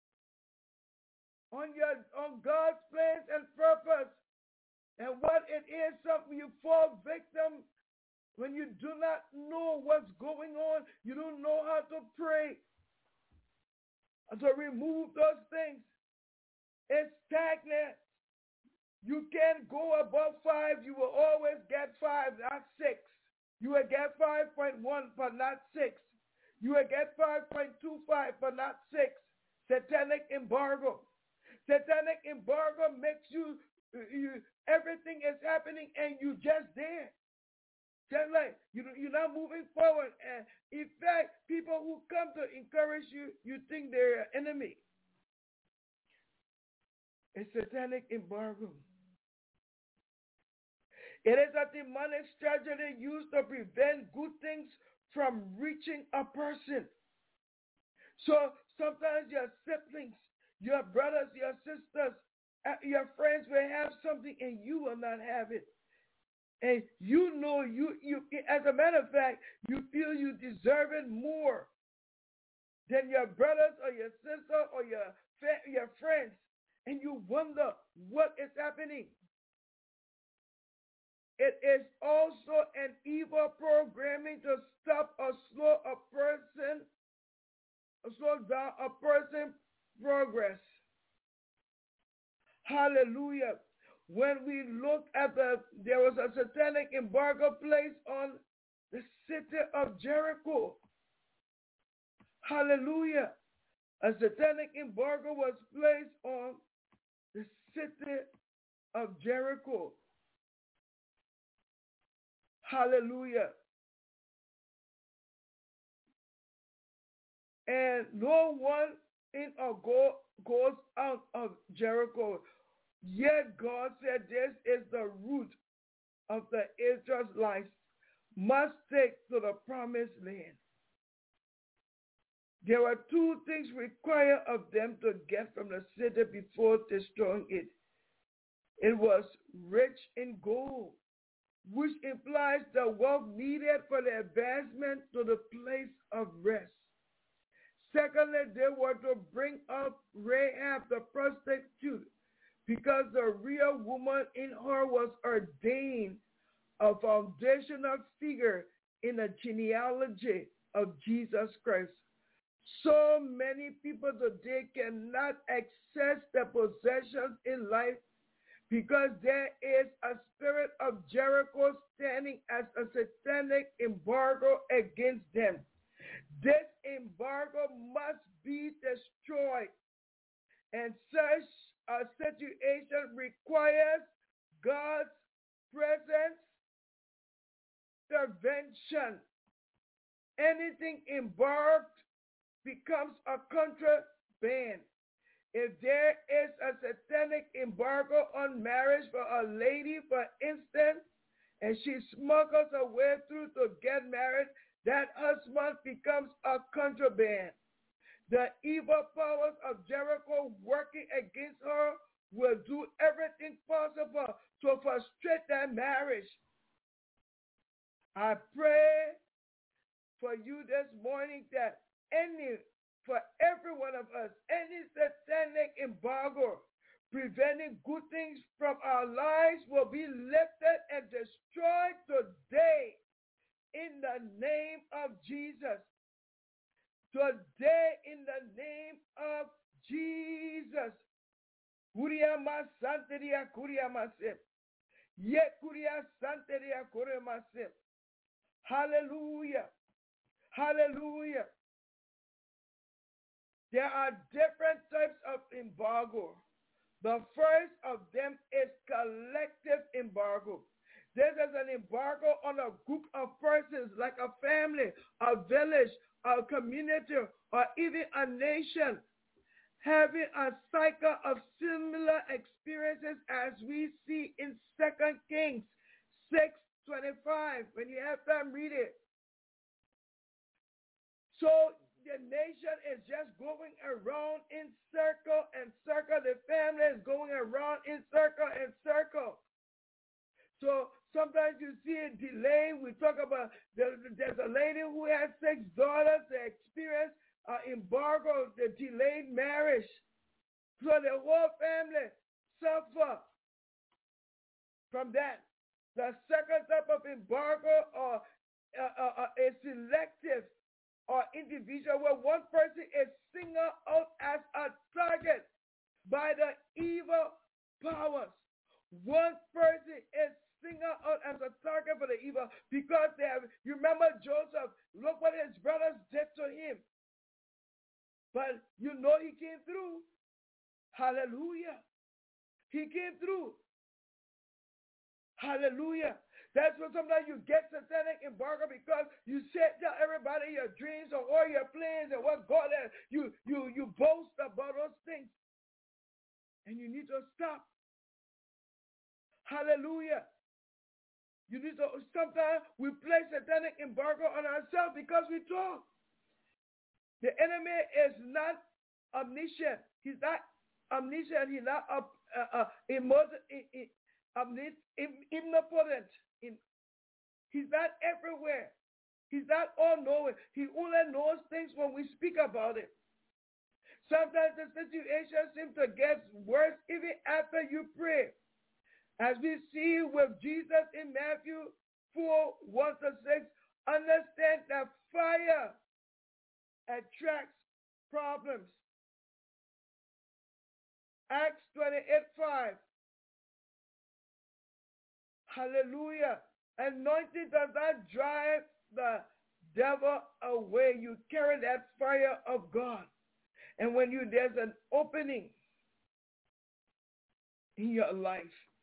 [SPEAKER 4] on God's plans and purpose. And what it is, something you fall victim when you do not know what's going on. You don't know how to pray to remove those things. It's stagnant. You can't go above 5. You will always get 5, not 6. You will get 5.1 but not 6. You will get 5.25 but not 6. Satanic embargo. Satanic embargo makes you everything is happening and you just there. Just like you're not moving forward. And in fact, people who come to encourage you, you think they're an enemy. A satanic embargo. It is a demonic strategy used to prevent good things from reaching a person. So sometimes your siblings, your brothers, your sisters, your friends will have something and you will not have it. And you know, you as a matter of fact, you feel you deserve it more than your brothers or your sister or your friends. And you wonder what is happening. It is also an evil programming to stop or slow down a person's progress. Hallelujah. When we look at there was a satanic embargo placed on the city of Jericho. Hallelujah. A satanic embargo was placed on the city of Jericho. Hallelujah. And no one in or goes out of Jericho. Yet God said this is the root of the Israelites must take to the promised land. There were two things required of them to get from the city before destroying it. It was rich in gold, which implies the wealth needed for the advancement to the place of rest. Secondly, they were to bring up Rahab the prostitute, because the real woman in her was ordained a foundational figure in the genealogy of Jesus Christ. So many people today cannot access their possessions in life because there is a spirit of Jericho standing as a satanic embargo against them. This embargo must be destroyed, and such a situation requires God's presence, intervention. Anything embargoed becomes a contraband. If there is a satanic embargo on marriage for a lady, for instance, and she smuggles her way through to get married, that husband becomes a contraband. The evil powers of Jericho working against her will do everything possible to frustrate that marriage. I pray for you this morning that for every one of us, any satanic embargo preventing good things from our lives will be lifted and destroyed today in the name of Jesus. Today in the name of Jesus. Hallelujah. Hallelujah. There are different types of embargo. The first of them is collective embargo. This is an embargo on a group of persons, like a family, a village, a community, or even a nation, having a cycle of similar experiences as we see in 2 Kings 6:25. When you have time, read it. So the nation is just going around in circle and circle. The family is going around in circle and circle. So sometimes you see a delay. We talk about there's a lady who has 6 daughters that experienced embargo, the delayed marriage. So the whole family suffer from that. The second type of embargo is selective or individual, where one person is singled out as a target by the evil powers. One person is single out as a target for the evil because they have, you remember Joseph, look what his brothers did to him. But you know he came through. Hallelujah. He came through. Hallelujah. That's what sometimes you get satanic embargo because you tell everybody your dreams or all your plans and what God has. You boast about those things. And you need to stop. Hallelujah. You need to, sometimes we place satanic embargo on ourselves because we talk. The enemy is not omniscient. He's not omniscient. He's not omnipotent. He's not everywhere. He's not all-knowing. He only knows things when we speak about it. Sometimes the situation seems to get worse even after you pray. As we see with Jesus in Matthew 4:1-6, understand that fire attracts problems. Acts 28:5. Hallelujah. Anointing does not drive the devil away. You carry that fire of God. And when there's an opening in your life,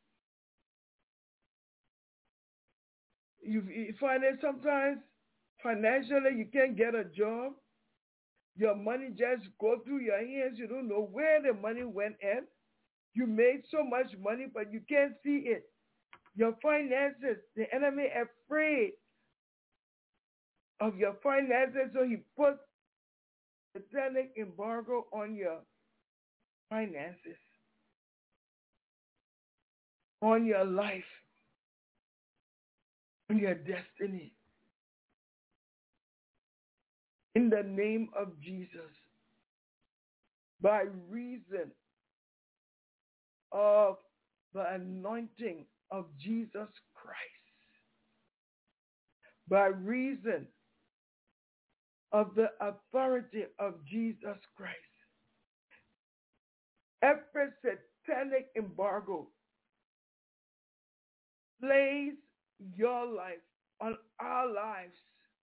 [SPEAKER 4] you find it sometimes financially you can't get a job. Your money just go through your hands. You don't know where the money went in. You made so much money, but you can't see it. Your finances, the enemy is afraid of your finances, so he puts a satanic embargo on your finances, on your life, on your destiny. In the name of Jesus, by reason of the anointing of Jesus Christ, by reason of the authority of Jesus Christ, every satanic embargo plays your life on our lives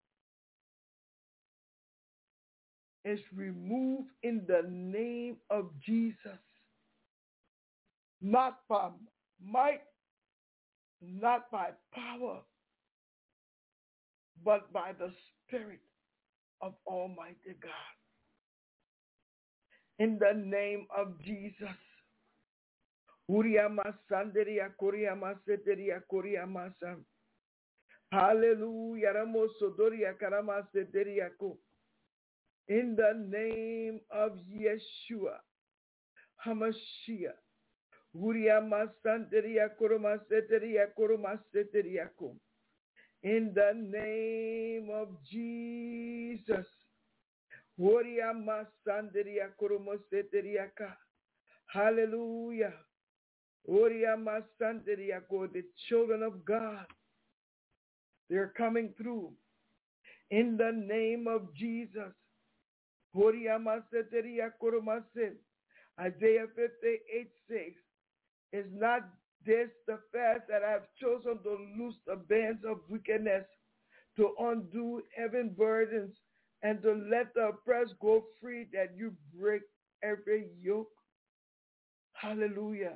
[SPEAKER 4] is removed in the name of Jesus. Not by might, not by power, but by the Spirit of Almighty God. In the name of Jesus. Hallelujah. In the name of Yeshua HaMashiach. In the name of Jesus. Hallelujah. The children of God, they're coming through. In the name of Jesus. Isaiah 58:6. Is not this the fast that I have chosen to loose the bands of wickedness, to undo heavy burdens, and to let the oppressed go free, that you break every yoke? Hallelujah.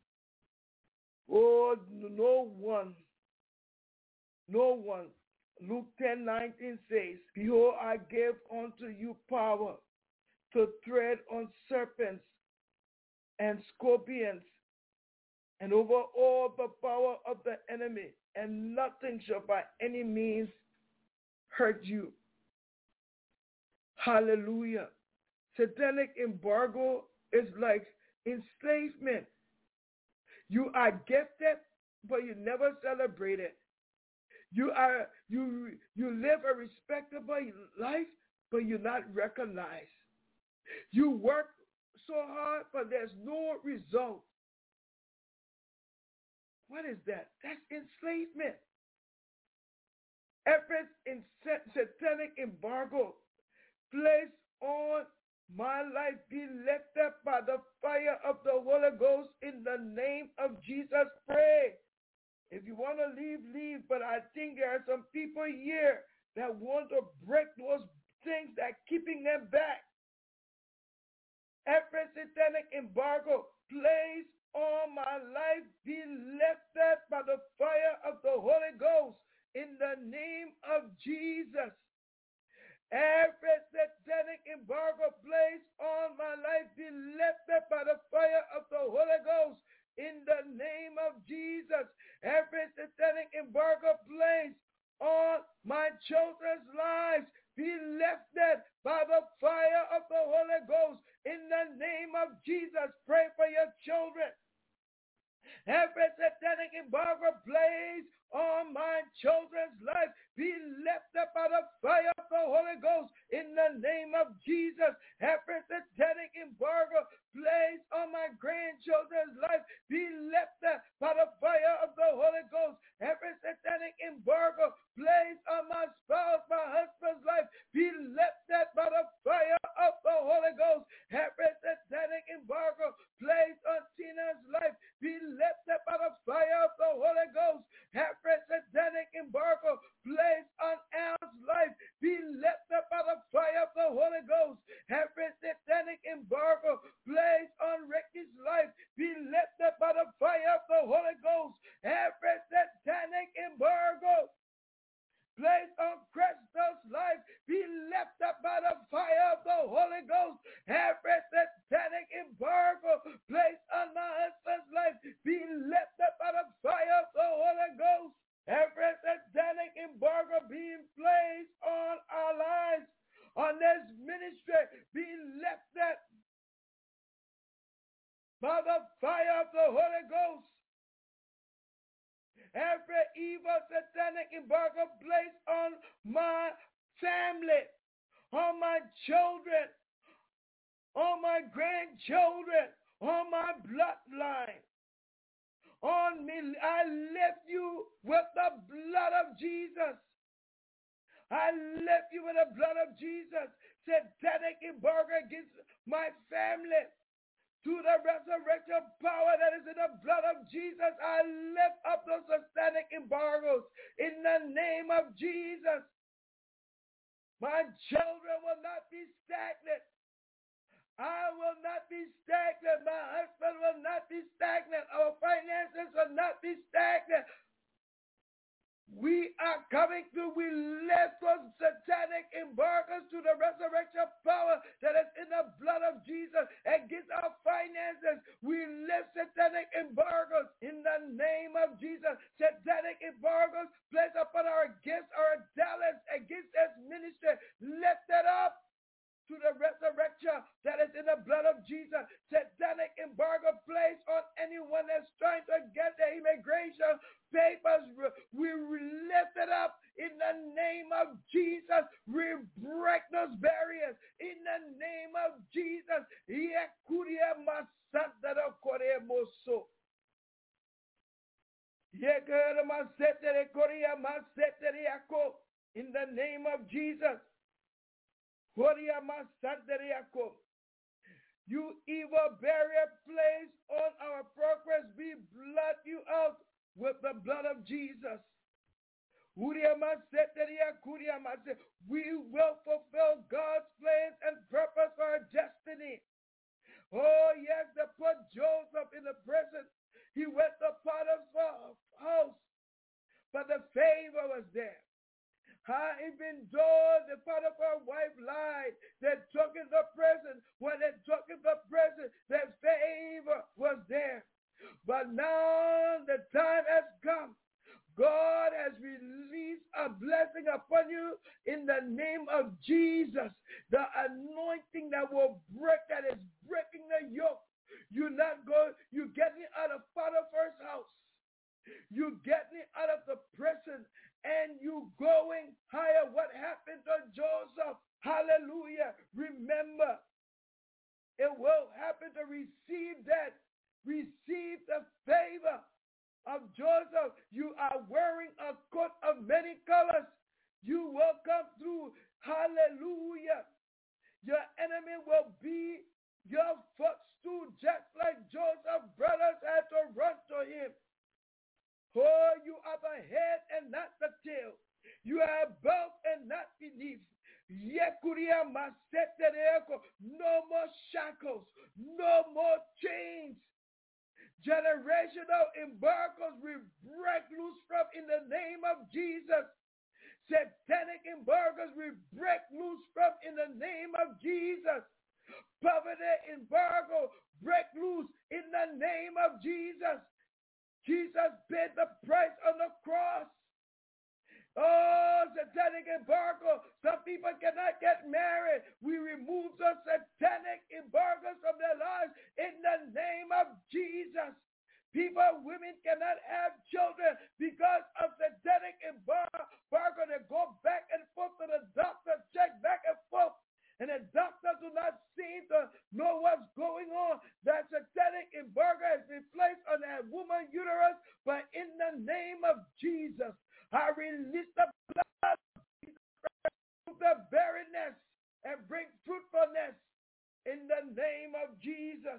[SPEAKER 4] Oh, no one. Luke 10:19 says, behold, I give unto you power to tread on serpents and scorpions and over all the power of the enemy, and nothing shall by any means hurt you. Hallelujah. Satanic embargo is like enslavement. You are gifted, but you never celebrate it. You live a respectable life, but you're not recognized. You work so hard, but there's no result. What is that? That's enslavement. Every satanic embargo placed on my life be lifted by the fire of the Holy Ghost in the name of Jesus. Pray. If you want to leave, leave. But I think there are some people here that want to break those things that are keeping them back. Every satanic embargo placed on my life be lifted by the fire of the Holy Ghost in the name of Jesus. Every satanic embargo placed on my life be lifted by the fire of the Holy Ghost in the name of Jesus. Every satanic embargo placed on my children's lives be lifted by the fire of the Holy Ghost in the name of Jesus. Pray for your children. Every satanic embargo placed on my children's life be lifted by the fire of the Holy Ghost in the name of Jesus. Every satanic embargo placed on my grandchildren's life be lifted by the fire of the Holy Ghost. Every satanic embargo placed on my spouse, my husband's life be lifted by the fire of the Holy Ghost. Every satanic embargo placed on Tina's life be lifted by the fire of the Holy Ghost. Every satanic embargo placed on Al's life be lifted by the fire of the Holy Ghost. Every satanic embargo placed on Ricky's life be lifted by the fire of the Holy Ghost. Every satanic embargo placed on Crystal's life be lifted by the fire of the Holy Ghost. Every satanic embargo placed on my husband's life be lifted by the fire of the Holy Ghost. Every satanic embargo being placed on our lives, on this ministry, be lifted by the fire of the Holy Ghost. Every evil satanic embargo placed on my family, on my children, on my grandchildren, on my bloodline, on me, I lift you with the blood of Jesus. I lift you with the blood of Jesus. Satanic embargo against my family. To the resurrection power that is in the blood of Jesus, I lift up those satanic embargoes in the name of Jesus. My children will not be stagnant. I will not be stagnant. My husband will not be stagnant. Our finances will not be stagnant. We are coming through. We lift those satanic embargoes to the resurrection power that is in the blood of Jesus against our finances. We lift satanic embargoes in the name of Jesus. Satanic embargoes placed upon our gifts, our talents against this ministry. Lift it up to the resurrection that is in the blood of Jesus. Satanic embargo placed on anyone that's trying to get the immigration papers. We lift it up in the name of Jesus. We break those barriers in the name of Jesus. In the name of Jesus. You evil barrier placed on our progress, we blot you out with the blood of Jesus. We will fulfill God's plans and purpose for our destiny. Oh yes, they put Joseph in the prison. He went to Potiphar's house, but the favor was there. Even though the Potiphar's wife lied, they took him to prison. When they took him to prison, the favor was there. But now the time has come. God has released a blessing upon you in the name of Jesus. The anointing that will break, that is breaking the yoke. You're getting out of Potiphar's house. You getting out of the prison and you going higher. What happened to Joseph? Hallelujah. Remember, it will happen to receive that. Receive the favor of Joseph. You are wearing a coat of many colors. You will come through. Hallelujah. Your enemy will be your footstool, just like Joseph's brothers had to run to him. Oh, you are the head and not the tail. You are above and not beneath. No more shackles, no more chains. Generational embargoes we break loose from in the name of Jesus. Satanic embargoes we break loose from in the name of Jesus. Poverty embargo break loose in the name of Jesus. Jesus paid the price on the cross. Oh, satanic embargo. Some people cannot get married. We remove the satanic embargoes from their lives in the name of Jesus. Women cannot have children because of satanic embargo. They go back and forth to the doctor, check back and forth. And the doctors do not seem to know what's going on. That satanic embargo has been placed on that woman's uterus. But in the name of Jesus, I release the blood of the barrenness and bring fruitfulness in the name of Jesus.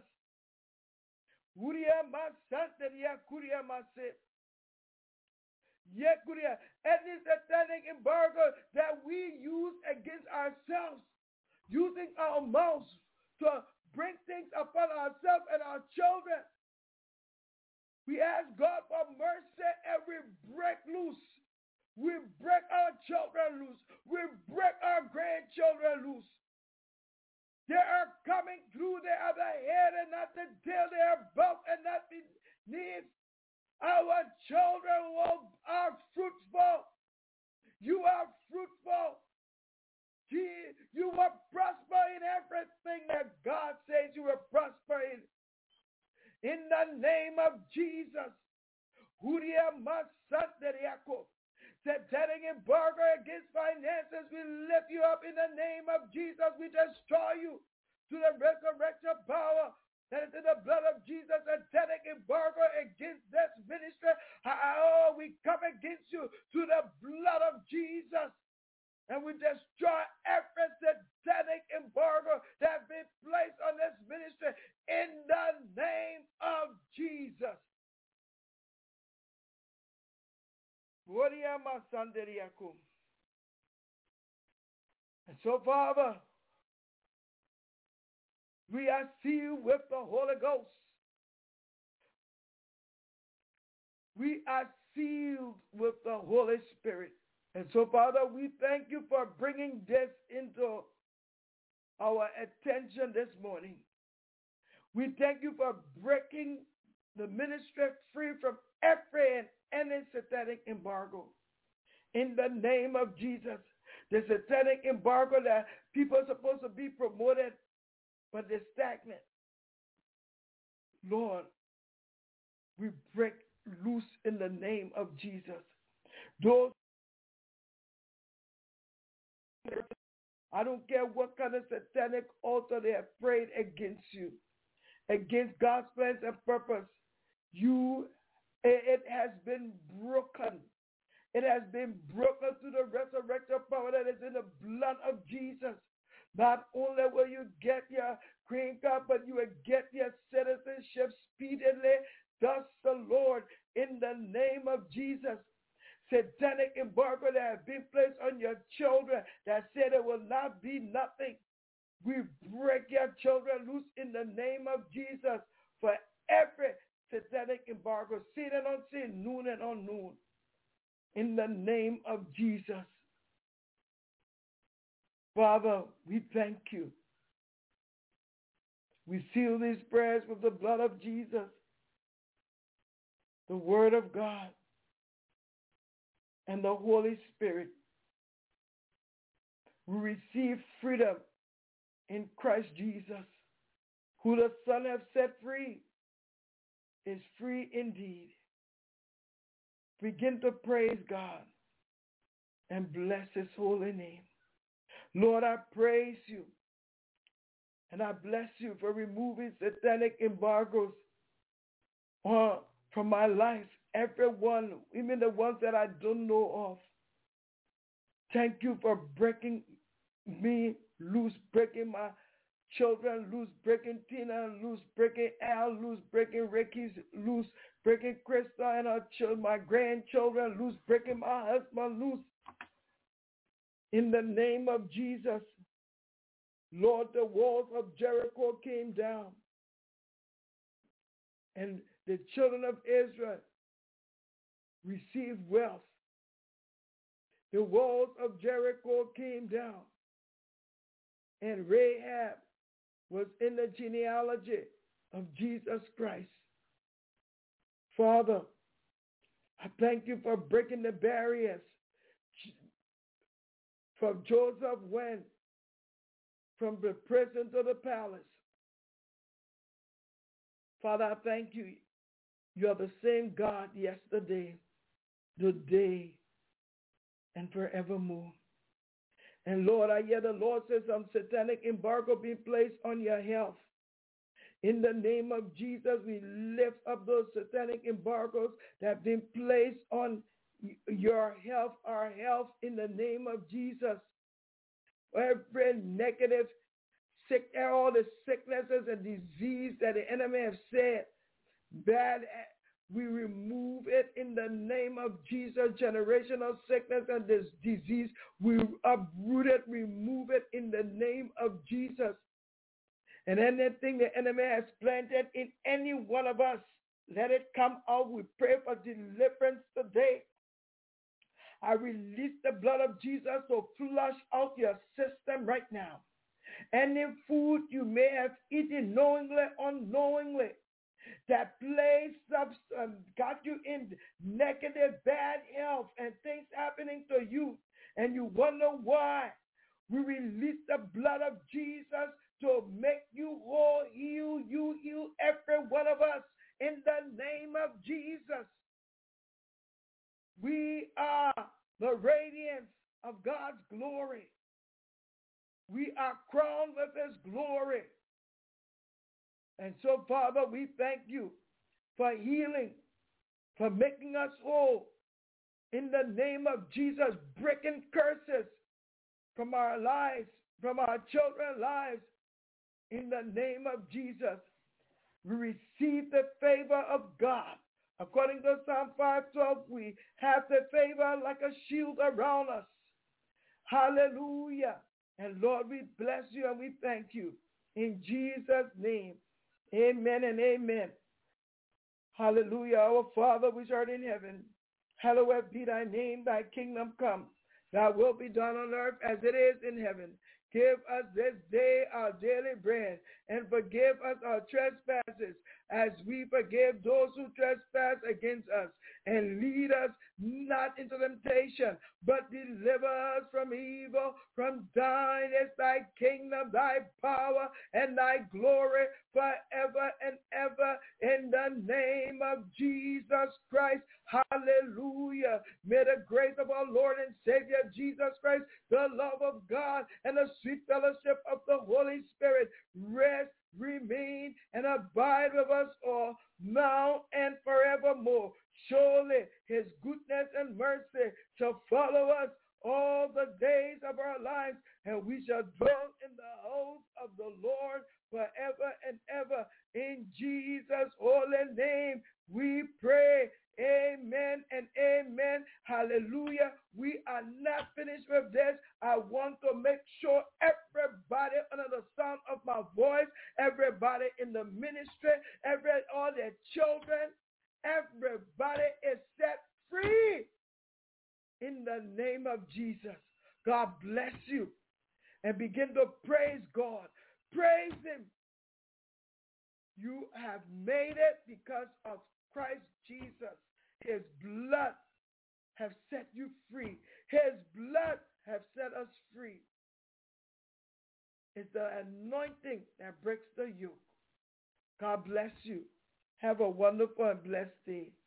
[SPEAKER 4] Any satanic embargo that we use against ourselves, using our mouths to bring things upon ourselves and our children. We ask God for mercy and we break loose. We break our children loose. We break our grandchildren loose. They are coming through. They are the head and not the tail. They are above and not beneath. Our children are fruitful. You are fruitful. You will prosper in everything that God says you will prosper in. In the name of Jesus. Satanic embargo against finances, we lift you up in the name of Jesus. We destroy you to the resurrection power that is in the blood of Jesus. Satanic embargo against this ministry. Oh, we come against you to the blood of Jesus. And we destroy every satanic embargo that has been placed on this ministry in the name of Jesus. And so, Father, we are sealed with the Holy Ghost. We are sealed with the Holy Spirit. And so, Father, we thank you for bringing this into our attention this morning. We thank you for breaking the ministry free from every and any satanic embargo. In the name of Jesus, the satanic embargo that people are supposed to be promoted, but they're stagnant. Lord, we break loose in the name of Jesus. Those I don't care what kind of satanic altar they have prayed against you, against God's plans and purpose. It has been broken. It has been broken through the resurrection power that is in the blood of Jesus. Not only will you get your green card, but you will get your citizenship speedily. Thus the Lord, in the name of Jesus. Satanic embargo that has been placed on your children that said it will not be nothing. We break your children loose in the name of Jesus for every satanic embargo, seen and unseen, noon and unknown. In the name of Jesus. Father, we thank you. We seal these prayers with the blood of Jesus, the Word of God, and the Holy Spirit. We receive freedom in Christ Jesus, who the Son has set free is free indeed. Begin to praise God and bless his holy name. Lord, I praise you and I bless you for removing satanic embargoes from my life. Everyone, even the ones that I don't know of. Thank you for breaking me loose, breaking my children, loose breaking Tina, loose breaking Al, loose breaking Ricky's, loose breaking Krista and her children, my grandchildren, loose breaking my husband, loose in the name of Jesus. Lord, the walls of Jericho came down, and the children of Israel received wealth. The walls of Jericho came down, and Rahab was in the genealogy of Jesus Christ. Father, I thank you for breaking the barriers. For Joseph went from the prison to the palace. Father, I thank you. You are the same God yesterday, today, and forevermore. And Lord, I hear the Lord say some satanic embargo being placed on your health. In the name of Jesus, we lift up those satanic embargoes that have been placed on your health, our health, in the name of Jesus. Every negative sick, all the sicknesses and disease that the enemy has said, bad, we remove it in the name of Jesus. Generational sickness and this disease, we uproot it, remove it in the name of Jesus. And anything the enemy has planted in any one of us, let it come out. We pray for deliverance today. I release the blood of Jesus to flush out your system right now. Any food you may have eaten knowingly or unknowingly that got you in negative, bad health and things happening to you, and you wonder why, we release the blood of Jesus to make you whole, heal every one of us in the name of Jesus. We are the radiance of God's glory. We are crowned with his glory. And so, Father, we thank you for healing, for making us whole. In the name of Jesus, breaking curses from our lives, from our children's lives. In the name of Jesus, we receive the favor of God. According to Psalm 5:12, we have the favor like a shield around us. Hallelujah. And Lord, we bless you and we thank you. In Jesus' name, amen and amen. Hallelujah. Our Father which art in heaven, hallowed be thy name, thy kingdom come. Thy will be done on earth as it is in heaven. Give us this day our daily bread, and forgive us our trespasses, as we forgive those who trespass against us. And lead us not into temptation, but deliver us from evil. From thine is thy kingdom, thy power, and thy glory forever and ever. In the name of Jesus Christ. Hallelujah. May the grace of our Lord and Savior Jesus Christ, the love of God, and the sweet fellowship of the Holy Spirit rest, remain, and abide with us all now and forevermore. Surely his goodness and mercy shall follow us all the days of our lives, and we shall dwell in the house of the Lord forever and ever. In Jesus' holy name we pray. Amen and amen. Hallelujah. We are not finished with this. I want to make sure everybody under the sound of my voice, everybody in the ministry, all their children, everybody is set free in the name of Jesus. God bless you. And begin to praise God. Praise him. You have made it because of Christ Jesus. His blood have set you free. His blood have set us free. It's the anointing that breaks the yoke. God bless you. Have a wonderful and blessed day.